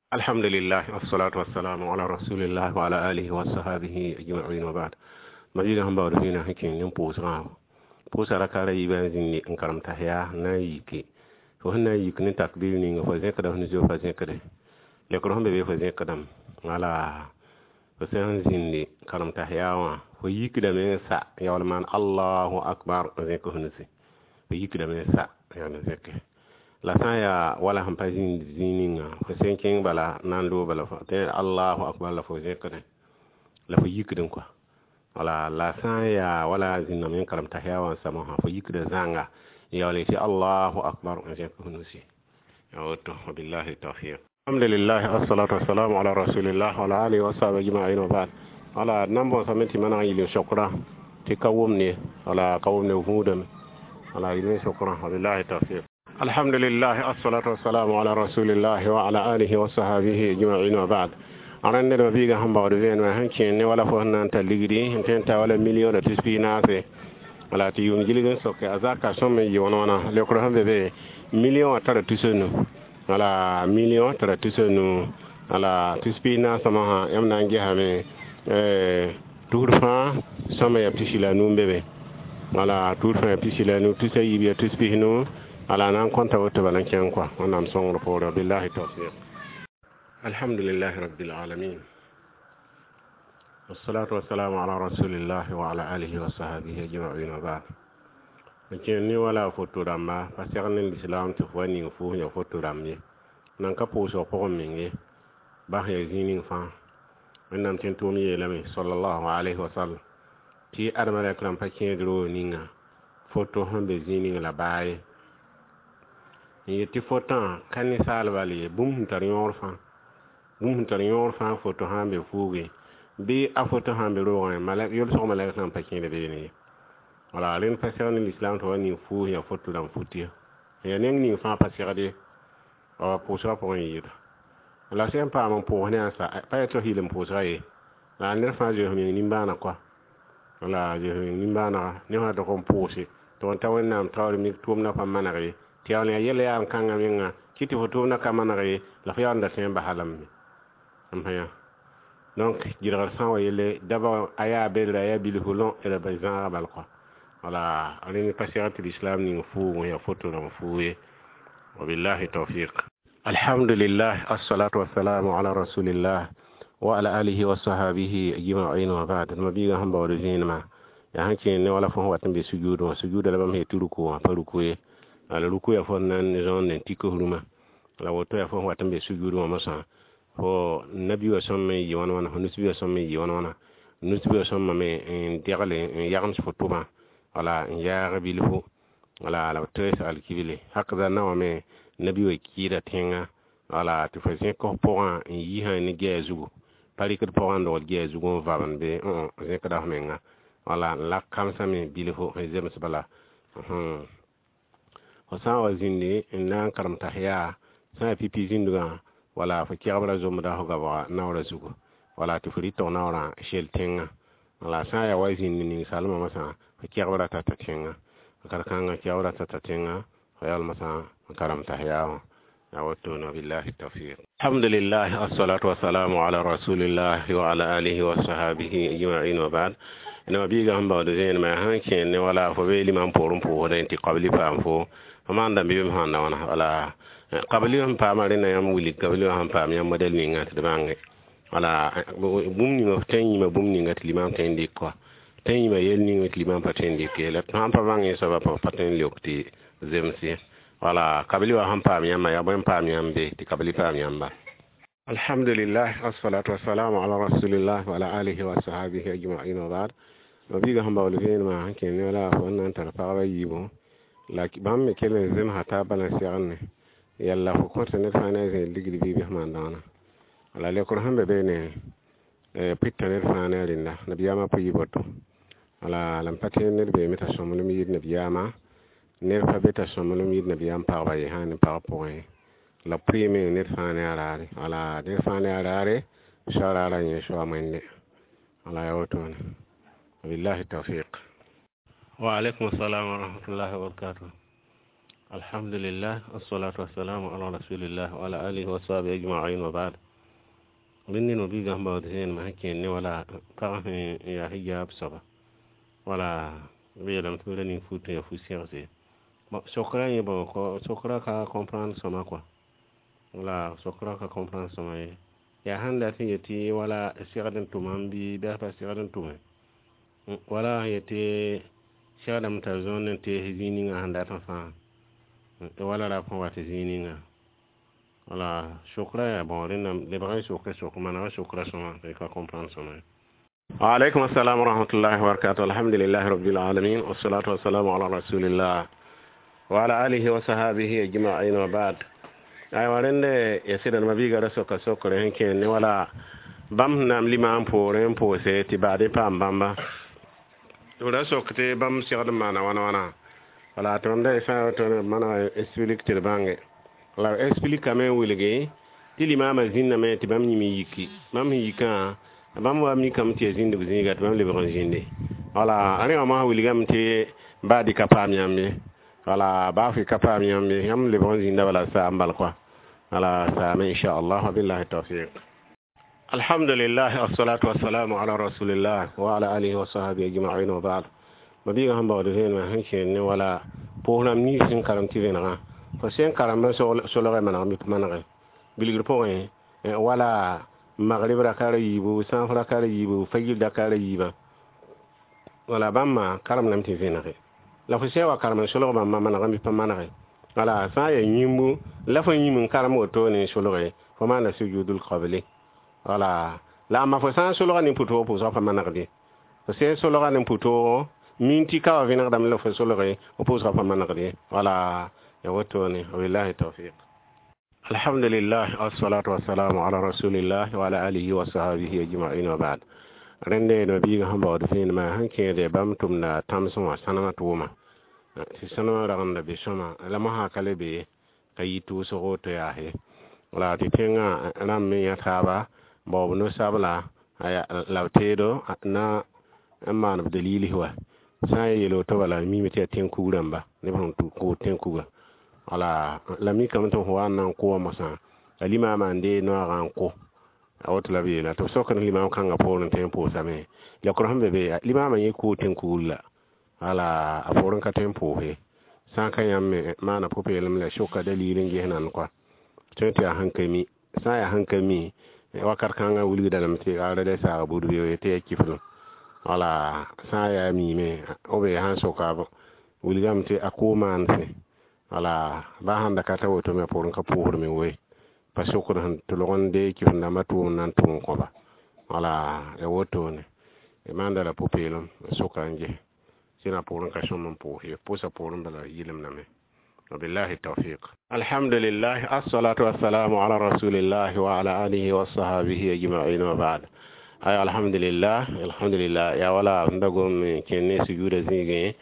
alhamdulillah wassalatu wassalamu ala rasulillah wa ala alihi wa sahbihi ajma'in wa ba'd majiga hamba wa fina hakin nin posra posara kare yi ban zinni in karamta ya na yiki to hanna yiki ni takbir ni ngo fazen kada hunu jo fazen kada le ko hambe be fazen kada ala to sen zinni karamta ya wa ko yiki da men sa ya wal man allahu akbar fazen ko hunu si ko yiki da men sa ya na zekke la saya wala ham pazin zininga ko sen king bala nan do bala fa te allahu akbar la fo zekke la fo yiki den quoi wala la saya wala zinna min karamta yawan samaha fa yikda zanga ya wala fi allahu akbar ajaka hunusi ya wato billahi tawfiq alhamdulillah wassalatu wassalamu ala rasulillah wa ala alihi wa sahbihi ajma'in wa ba'd ala nambo sameti mana yili shukra ti kawumni wala kawumni hudam ala yili shukra billahi tawfiq alhamdulillah wassalatu wassalamu ala rasulillah wa ala alihi wa sahbihi ajma'in wa ba'd arande do biga hamba do ven ma hankin ne wala fo nan ta ligri tenta wala million de spinase wala ti yum jiligen sokke azaka somme yonona le ko hambe be million atara tusenu wala million atara tusenu wala tispina sama ha yamna ngi hame eh turfa somme ya pisila numbe be wala turfa ya pisila nu tusayi bi tispino ala nan konta woto balanken quoi onam songro pour billahi tawfiq الحمد لله رب العالمين والصلاة والسلام على رسول الله وعلى آله وصحبه أجمعين وبعد لكنني ولا فتو رما فسيغن الإسلام تفواني وفوه يفتو رمي نانكا بوسو قوم مني باه يزينين فان ونام تنتومي لمي صلى الله عليه وسلم تي أرمالك لم فكين درو نينا فتو هم بزينين لباي يتي فتان كاني سالوالي بوم تريور فان bum tar yor fa photo hambe fuge bi a photo hambe ro malak yol so malak tan pakin de ni wala len fasira ni l'islam to ni fu ya photo dam futi ya nen ni fa fasira de o pour ça pour yir la c'est pas mon pour ne ça pas to hilim pour ça y la ne fa je ni ni bana quoi wala je ni bana ni ha to kom posi to tawon nam tawri mi tum na fa manare tiawne yele am kanga minga kiti photo na kamanare la fa yanda sen bahalam amaya donc jiral san wayele daba aya bel aya bil hulon et la bazan abal quoi voilà alini pasirat l'islam ni fu ya foto na fu wa billahi tawfiq alhamdulillah assalatu wassalamu ala rasulillah wa ala alihi wa sahbihi ajma'in wa ba'd mabiga hamba wa dinma ya hanke ne wala fon watin be sujudu sujudu la bam he turuku wa paruku ye ala ruku ya fon nan zon ne tiko huruma la woto ya fon watin be sujudu wa masa ho nabi wa somme yi wana wana nusi wa somme yi wana wana nusi wa somme me en diagale yagam fotoba wala ya rabilu wala la tres al kibile hakza na wa me nabi wa kira tenga wala tu faisait ko pour yi ha ni gezu pari que pour ando gezu go vaban be on je kada menga wala la kam sami bilu rezem sabala hmm o sa wa zindi en karam tahya sa pipi zinduga wala fa kiyabra zum da hoga ba nawra zugo wala to fri to nawra shel tenga wala sa ya wazin ni salama masa fa kiyabra ta ta tenga kar kanga kiyabra ta ta tenga yal masa karam tahya ya wato na billahi tawfiq alhamdulillah assalatu wassalamu ala rasulillah wa ala alihi wa sahbihi ajma'in wa ba'd ina bi ga hamba da zain ma hanke ne wala fa be liman porum po da inti qabli fa amfo amanda bi ma handa wana wala qabli hum pa mari na yam wuli qabli hum pa mi model ni ngat de bangi wala bum ni no tan yima bum ni ngat liman tan di quoi tan yima yel ni ngat liman pa tan di ke la tan pa bangi so ba pa tan lokti zemsi wala qabli wa hum pa mi ma ya bon pa mi ambe ti qabli pa mi amba alhamdulillah assalatu wassalamu ala rasulillah wa ala alihi wa sahbihi ajma'in wa ba'd wabi ga hamba wala ma hanke ne wala wannan tar pa ba yibo la ki bam me kelen zem hata balance yarne yalla ko ko ne fana ze ligri bi bi mandana ala le ko hambe be ne e pitta ne fana rinda nabiyama pa yiboto ala lam patte ne be meta somul mi yid nabiyama ne fa beta somul mi yid nabiyam pa ba yani par point la prime ne fana arare ala de fana arare shara la ni shwa mende ala yawton billahi tawfiq wa alaykum assalam wa rahmatullahi wa barakatuh الحمد لله والصلاة والسلام على رسول الله وعلى آله وصحبه أجمعين وبعد مني نبي جنب ودين ما هكين ولا طعم يا حجاب صبا ولا بيلم تقولني فوت يا فوسيرزي شكرا يبا شكرا كا comprendre sama quoi wala شكرا كا comprendre sama ya handa tiyati wala siradan tumambi ba fa siradan tumai wala yete siradam ta zone te hizini nga handa ta fa wala la fon wati zininga wala shukra ya bon renam le bra shukra shukra mana shukra sama e ka comprendre sama wa alaykum assalam wa rahmatullahi wa barakatuh alhamdulillahi rabbil alamin wassalatu wassalamu ala rasulillah wa ala alihi wa sahbihi ajma'in wa ba'd ay warende yasidan mabiga rasoka sokore henke ne wala bam nam limam pour un pour c'est tibade pam bamba to rasokte bam sigadam mana wana wana wala tonda isa to mana explique te bange la explique quand même wilge ti limama zinna me ti bam nyimi yiki bam yika bam wa mi kam ti zinde zinga bam le bon zinde wala ani ma wilgam ti badi kapam yambe wala ba fi kapam yambe yam le bon zinda wala sa ambal quoi wala sa ma insha Allah billahi tawfiq alhamdulillah wassalatu wassalamu ala rasulillah wa ala alihi wa sahbihi ajma'in wa ba'd mabiga hamba de hen ma hanke ne wala pour nam ni sin karanti venara ko sen karamba so so lo mana mi manare biligir point wala maghrib rakara yibu san rakara yibu fajr dakara yiba wala bamma karam nam ti venare la fo sewa karam so lo bamma manare mi pa manare wala sa ya nyimbu la fo nyimun karam oto ne so lo re fo mana sujudul qabli wala la ma fo san so lo ni puto pour so pa manare ko sen so lo ni puto minti ka venir dam le fo solore opposera pas managri wala ya wotoni wallahi tawfiq alhamdulillah wassalatu wassalamu ala rasulillah wa ala alihi wa sahbihi ajma'in wa ba'd rende no biga hamba do fin ma hanke de bamtum na tamson wa sanama tuma si sanama randa be shoma la ma ha kale be kayitu so goto ya he wala ti tenga ram me ya taba bo no sabla aya lawtedo na amma no dalili huwa sai yelo to wala mi meti aten kuramba ne ban tu ko ten kuga wala la mi kam to ho nan ko masa alima mande no ran ko awto la bi la to so kan lima kan ga polon tempo same ya ko hambe be lima man yi ko ten kulla wala a polon ka tempo he san kan yamme mana popelum la shoka dalilin ge nan ko tete a hankami sai a hankami wakar kan ga wuli da lamte ga da sa budu yo te kiflo wala saya mi me obe han soka wilgam te akuman se wala ba handa kata woto me pour ka pour me we parce que han to logon de ki funda matu nan to ko ba wala e woto ne e manda la popelum soka nje sina pour ka shomon pour he pour sa pour mbala yilim na me wabillahi tawfiq alhamdulillah as-salatu was-salamu ala rasulillah wa ala alihi wa sahbihi ajma'in wa ba'd ay alhamdulillah alhamdulillah ya wala ndagom kenne sujuda zinge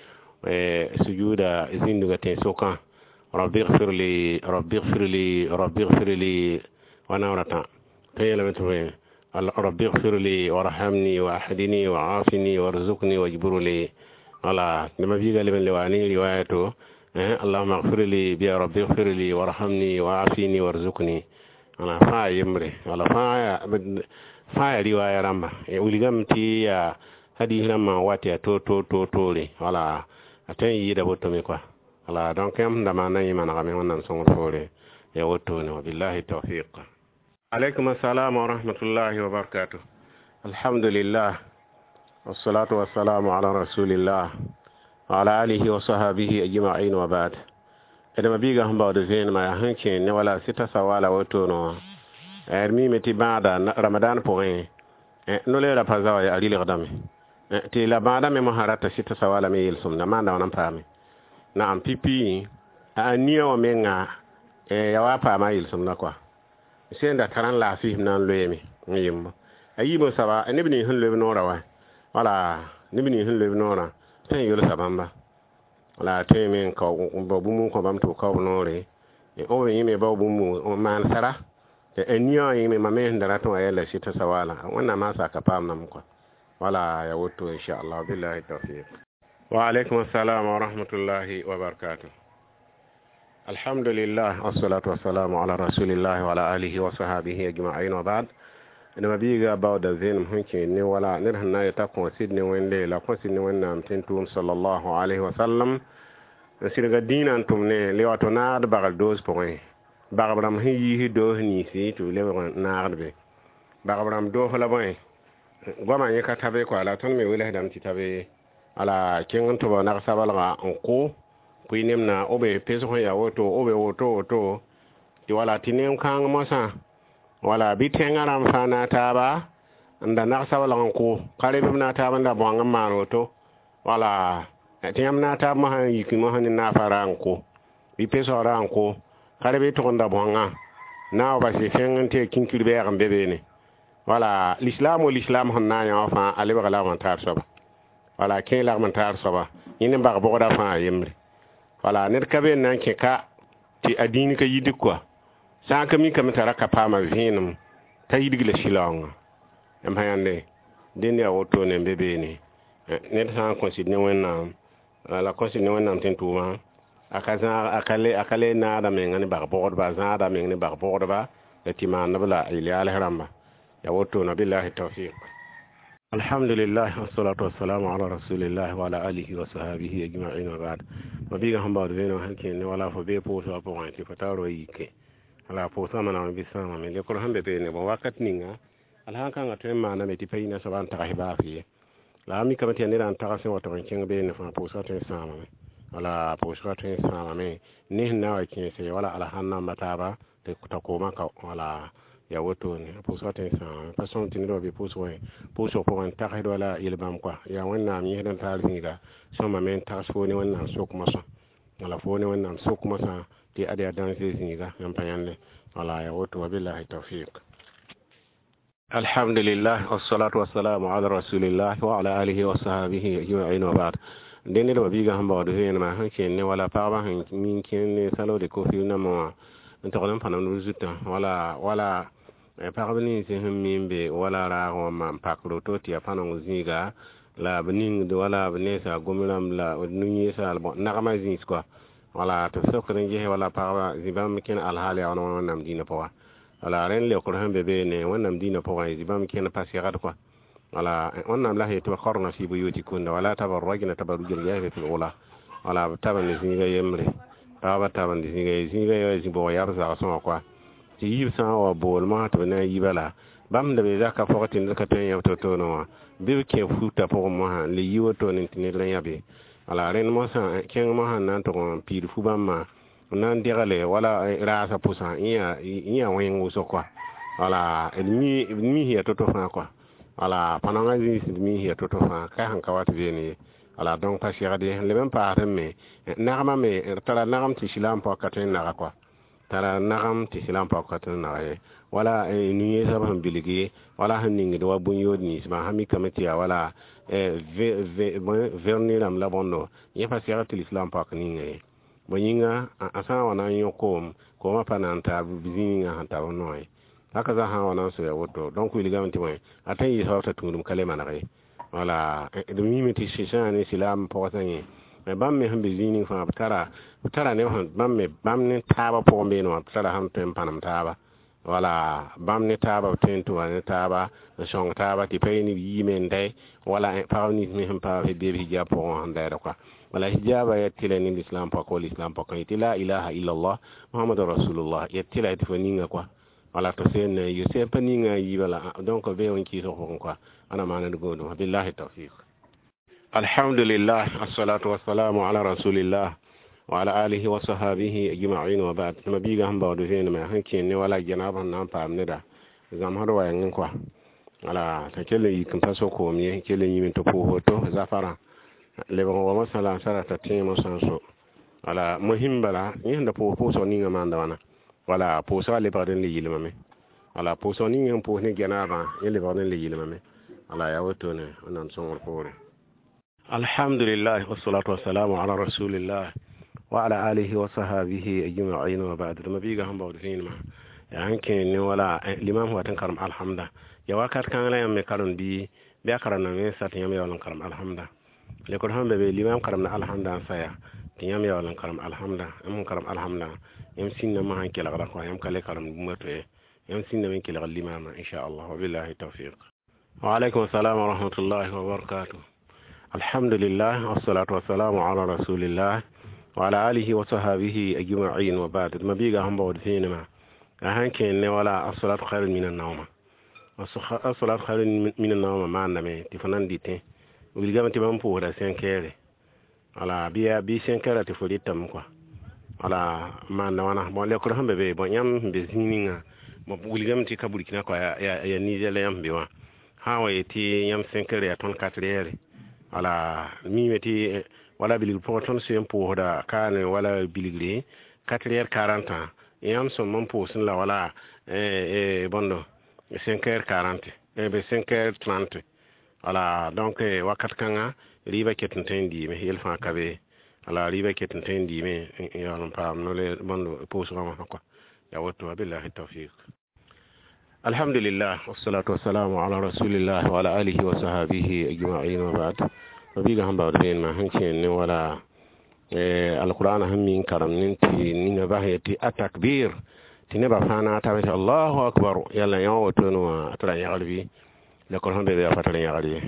e sujuda zinduga te sokan rabbi ighfir li rabbi ighfir li rabbi ighfir li wa nawrata tayela metwe rabbi ighfir li warhamni wa ahdini wa afini warzuqni wajbur li wala nima biga leben lewani riwayato eh allahumma ighfir li bi rabbi ighfir li warhamni wa afini warzuqni wala fa yimre wala fa fa riwaya ramba e uligam ti ya hadi ramba wati to to to to le wala atan yi da boto me kwa wala donc am da mana yi mana game wannan son fore ya woto ne billahi tawfiq alaykum assalam wa rahmatullahi wa barakatuh alhamdulillah wassalatu wassalamu ala rasulillah wa ala alihi wa sahbihi ajma'in wa ba'd idan mabiga hamba da zain ma hanke ne wala sita sawala woto no ermi meti bada ramadan point no le la paza ya ali gadame ti la bada me maharata sita sawala me yelsum na manda wonan pame na am pipi a niyo menga e ya wa pa ma yelsum na kwa senda taran la fi nan loyemi yimbo ayibo saba ne bini hun le no rawa wala ne bini hun le no ra tan yolo sabamba wala temen ko bobu mu ko bam to ko no re e o yimi bobu mu man sara enyo yimi mame ndara to ayela sita sawala wannan ma saka pam nam ko wala ya woto insha Allah billahi tawfiq wa alaikum assalam wa rahmatullahi wa barakatuh الحمد لله والصلاة والسلام على رسول الله وعلى آله وصحبه أجمعين وبعد إنما بيجا بعد الزين ممكن ني ولا نرهنا يتقون سيدنا وين لي لا سيدنا وين نمتنتون صلى الله عليه وسلم نسير الدين أنتم ني ليواتو نار بغل دوز بوين بغبرام هي دوه نيسي تو ليو نار بي بغبرام دوه لبوين وما يكتبه كوالا تنمي وله دم تتبه على كين تو نغسبالغا أنكو kuinem na obe peso ya woto obe woto woto ti wala tinem kang mosa wala bitenga ram fana taba nda naksa wala ko kare bim na taba nda bonga maroto wala tiyam na taba ma yiki mo hanin na faranko bi peso ranko kare be to nda bonga na ba se fengante kinkirbe ya mbebe ne wala l'islam ou l'islam hanna ya fa ale ba la mantar soba wala ken la mantar soba yin ba bo da fa yemre wala ner kabe nan ke ka ti adini ka yidi kwa san ka mi kam tara ka pama vinum ta yidi le shilong am hayande den ya woto ne bebe ni ne san consigne wonna la consigne wonna tin tuma akaza akale akale na da men ngani ba bod ba za da men ni ba bod ba ti man na bla ili al haramba ya woto na billahi tawfiq alhamdulillah wassalatu wassalamu ala rasulillah wa ala alihi wa sahbihi ajma'in wa ba'd mabiga hamba deno hanke ne wala fo be po so po wanti fataro yike ala po sama na bi sama me le ko hambe be ne bo wakat ninga ala kan ga tema na me ti payina so ban ta hiba fi la mi kamati ne ran ta se wato kin be ne fa po so te sama me ala po so te sama me ne na wa kin se wala ala hanna mataba te ta ko maka wala ya woto ne po so te sama façon tin do be po so po so po an ta hido la ilbam kwa ya wannan mi hedan ta zinga so ma men ta so ne wannan so kuma so wala fo ne wannan so kuma sa ti ade dan se zinga yam payanle wala ya woto billahi tawfiq alhamdulillah wassalatu wassalamu ala rasulillah wa ala alihi wa sahbihi ajma'in wa ba'd deni do biga hamba do hen ma hanke ne wala pa ba han min ken ne salo de ko fi na mo to ko fanam no zuta wala wala parveni se himbe wala ra ho man pakro to ti afano zinga la bening do wala benesa gomulam la nunyi sal bon nakama zins quoi wala to sokren je wala pa zibam ken al hali on nam dina powa wala ren le ko hambe be ne wonnam dina powa zibam ken pasirat quoi wala wonnam la he to khorna fi buyuti kunna wala tabarrajna tabarrujul jahil fil ula wala taban zinga yemre tawa taban zinga zinga zibo yarza so quoi ti yibsa wa bol ma to na yibala bam da be zaka fokatin da ka tan ya to to no be ke futa po mo ha le yiwo to ni tin la yabe ala ren mo sa ken mo ha nan to pir fu bam ma nan digale wala ra sa pusa iya iya wen wo so kwa wala mi mi hiya to to fa kwa wala pananga zi mi hiya to to fa ka han ka wat be ni ala donc pa shira de le même pas me narama me tala naram ti shilam po ka tan na kwa tara nagam ti silam pa ko tan na wala ni yesa ban biligi wala haningi do bunyo ni ba hami kamati wala verni lam la bonno ye fa sira ti islam pa ni ngi bonyinga asa wana yokom ko ma pananta bizinga hanta wono ai haka za ha wana so ya woto donc wi ligamanti mai atan yi hawta tundum kalema na gai wala de mimiti shisha ni silam pa tan ni bam me hambe zini fa tara tara ne han bam me bam ne taba po me no tara ham tem panam taba wala bam ne taba tentu ne taba song taba ti payni yimen dai wala pa ni me ham pa be be hijab po han dai ko wala hijaba ya tilani islam pa ko islam pa ko la ilaha illa allah muhammadur rasulullah ya tilai ti faninga ko wala to sen yo se paninga yi wala donc be on ki so ko ko ana mana do do billahi tawfiq alhamdulillah assalatu wassalamu ala rasulillah wa ala alihi wa sahbihi ajma'in wa ba'd ma biga hamba do hen ma hanke ne wala janaba nan pam ne da zam har wa ngin kwa ala ta kele yi kan faso ko mi kele yi min to ko hoto zafara le ba wa masala sara ta tin mo sanso ala muhim bala yin da po po so ni ngama ndawana wala po so le pardon le yilma me ala po so ni ngam po ne janaba le pardon le yilma me ala ya woto ne onan son ko alhamdulillah wassalatu wassalamu ala rasulillah wa ala alihi wa sahbihi ajma'in wa ba'd ma biga hamba do fin ma ya hanke ni wala limam wa tan karam alhamda ya wakat kan la yam karon bi be karan na me sat yam yawan karam alhamda le ko hambe be limam karam na alhamda saya tiyam ya lan karam alhamda am karam alhamda yam sinna ma han kila ko yam kale karam mumato yam sinna min kila limama insha Allah wa billahi tawfiq wa alaykum assalam wa rahmatullahi wa barakatuh alhamdulillah wassalatu wassalamu ala rasulillah wa ala alihi wa sahbihi ajma'in wa ba'd mabiga hamba wa dinama ahan ken ne wala as-salatu khairun minan nawm as-salatu khairun minan nawm ma andame tifanan dite wilgamati bam pour da cinq heures ala biya bi cinq heures te foli tam quoi ala ma na wana bon le ko hambe be bon yam be zininga mo wilgamati kabulkina ko ya ya nigele yam be wa ha wa ti yam cinq heures ya ton quatre heures ala mi meti wala bilig pour ton c'est pour da kan wala biligri quatre heures quarante ans yam son mon pour la wala eh eh bondo cinq heures quarante et be cinq heures trente ala donc wakat kanga riba ketenten di me yelfa kabe ala riba ketenten di me yalon pam no le bondo poso ma ko ya wato billahi tawfiq alhamdulillah wassalatu wassalamu ala rasulillah wa ala alihi wa sahbihi ajma'in wa ba'd biga hamba den ma hanken ne wala eh alquran hammin karam ninti ninga baheti atakbir tineba fana tawati Allahu akbar yalla yawo tono atara yalbi le ko hambe be fatale yali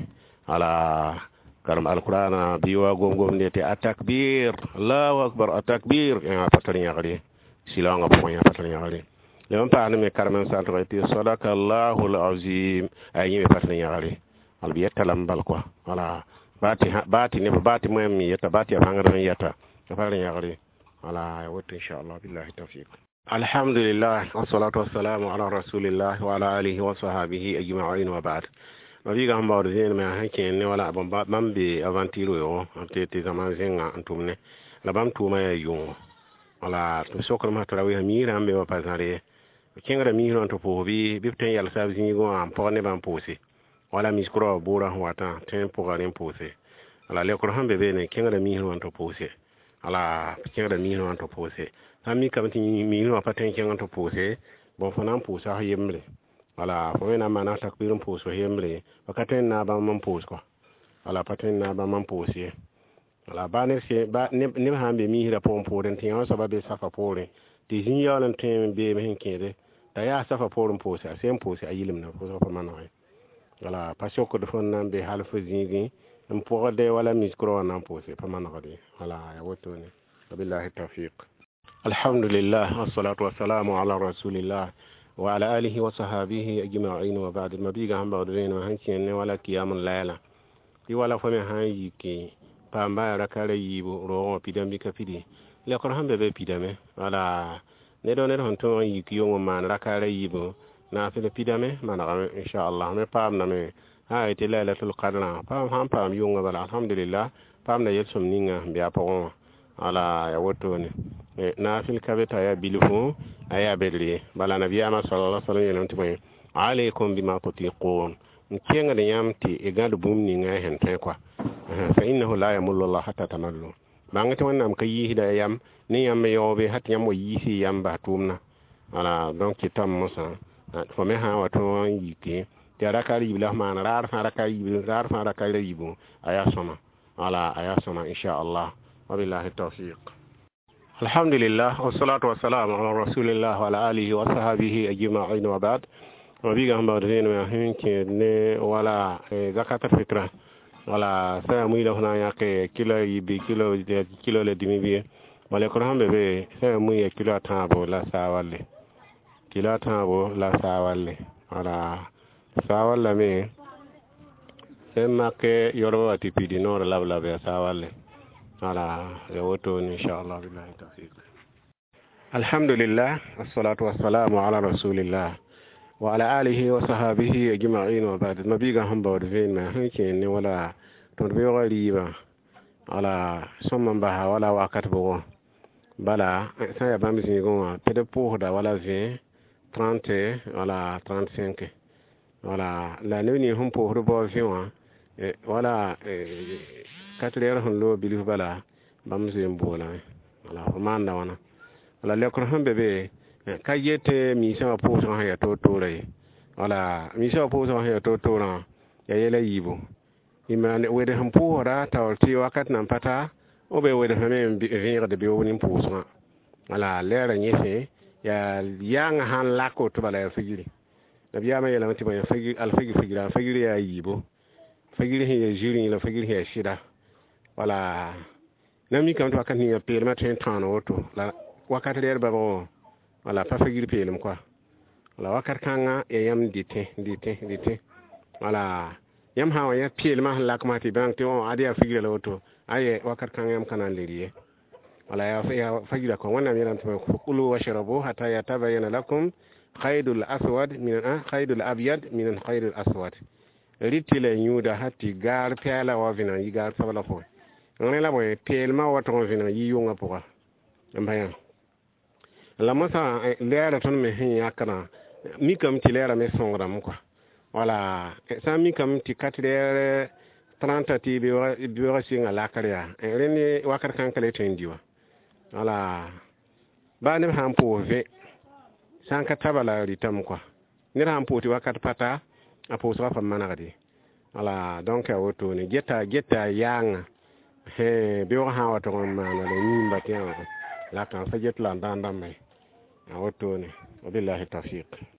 ala karam alquran biwa gom gom nete atakbir Allahu akbar atakbir ya fatale yali silanga po ya fatale yali le on pa ne karam sa tawati sadaka Allahu alazim ayi me fatale yali albi yatalam bal ko ala bati bati ne bati mo mi yata bati afanga yata fatale yali ala wato inshallah billahi tawfiq alhamdulillah wassalatu wassalamu ala rasulillah wa ala alihi wa sahbihi ajma'in wa ba'd nabiga hamba rzin ma hakin ne wala ban bambe avantiro yo amtete zaman zenga antumne la bam tuma ya yo wala to sokor ma tarawih amira ambe wa pazare kingra mi hon to po bi bipten yal sa zingo am pone bam posi wala miskro bura wata ten pogarin posi ala le ko hambe be ne kingra mi hon to posi ala kingra mi hon to posi ami kam ti mi no paten kengan to pose bon fana posa yemle wala fo na mana takbirum poso yemle wakaten na ba man pos ko wala paten na ba man posi wala ba ne se ba ne ne hambe mi hira pom poren ti on sababe safa pore ti jin yalan tem be me hinkede da ya safa porum posa sem posi ayilim na poso fa manoy wala pasio ko do fon nambe halfo zingi en porde wala miskro na posi fa manoy wala ya wotone billahi tawfiq alhamdulillah wassalatu wassalamu ala rasulillah wa ala alihi wa sahbihi ajma'in wa ba'd mabiga hamba wadwen ma hankin ne wala qiyamul layla di wala fa me hanyi ke pamba rakare yibo ro pidambi ka pidi le ko hambe be pidame wala ne do ne hon to yi kiyo man rakare yibo na fi pidame mana insha Allah me pam na me ha ite lailatul qadr pam ham pam yunga bala alhamdulillah pam na yelsum ninga biya pa ala ya woto ne na fil kabeta ya bilfu aya bedri bala nabiyama sallallahu alaihi wasallam yanti alaikum bima tutiqun nkenga de yamti e gadu bumni nga hen tay kwa fa innahu la yamullu Allah hatta tamallu bangati wannan ka yi da yam ni yam yobe hat yam wo yisi yam ba tumna ala donc kitam musa fo me ha wato yiki ya rakari billah man rar fa rakari billah rar fa rakari yibu aya soma ala aya soma insha Allah وبالله التوفيق الحمد لله والصلاة والسلام على رسول الله وعلى آله وصحبه أجمعين وبعد وبيجا هم بعدين ما هنك ولا زكاة الفطرة ولا سامي له هنا ياك كيلو يبي كيلو كيلو لدمي بيه ولا كرهم بيه سامي كيلو تابو لا ساوالي كيلو تابو لا ساوالي ولا ساوالي مي سما كي يروى تبي نور لا لا بيه ساوالي على يوتون إن شاء الله بالله التوفيق الحمد لله والصلاة والسلام على رسول الله وعلى آله وصحبه أجمعين وبعد ما بيجا هم بودفين ما هنكين ولا تنبيه غريبة على سمم بها ولا وقت بغو بلا سيا بامزين يقوم تدبوه دا ولا في trente ولا trente-cinq ولا لا نوني هم بوه ربو فيوا ولا quatre heures hon lo bilif bala bam zem bola wala manda wana wala le ko hambe be kayete mi sama po so ha ya to to re wala mi sama po so ha ya to to ra ya yele yibo imane wede ham po ra tawti wakat nan pata o be wede fame vẽegde de be woni pʋʋsgã wala lɛɛra yẽfe yaa yaang sãn lak woto bala yaa figiri nabiyaamã yeelame tɩ bõe alfajir figira alfajir yaa yiibo fajir sẽn yaa zĩrĩ la fajir sẽn yaa sɩda wala na mikame tɩ wakat ninga peelmã tõe n tõan woto la wakat rɛɛd babgo wala pa fajir peelem koa wala wakat kãngã ya yãmb dɩtẽ dɩtẽ dɩtẽ wala yãmb sã wa yã peelmã sẽn lakmã tɩ bãng tɩ ad yaa fajira la woto aye wakat kãngã yãmb ka na n ler ye wala ya fajira ko wẽnnaam yeelame tɩ kulu washrabu hata yatabayana lakum khaydul aswad min khaydul abyad min al aswad riti la yũuda hati gaar pɛɛla wa vẽna yi gaar sabla pʋgẽ rẽ la bõe peelmã wa tʋg n vẽna yi yʋngã pʋga n pa yã la mosã lɛɛra tõnd me sẽn yãkrã mikame tɩ lɛɛra me sõngdame kɔa wala sã n mikame tɩ kat lɛɛr trãnta tɩ beoogã sɩngã lakr yaa rẽnd wakat kãn ka le tõe n di wa wala baa neb sã n pʋʋs vẽ sã n ka taba la rɩtame kɔa ned sã n pʋʋs tɩ wakat pa ta a pʋʋsga pa manegde wala donc a wotone geta geta yaangã beoog sã n wa tʋg n maana la yĩmba tɩ la kãn fa get la n dãn dãmbe a wotone wabillahi tawfiq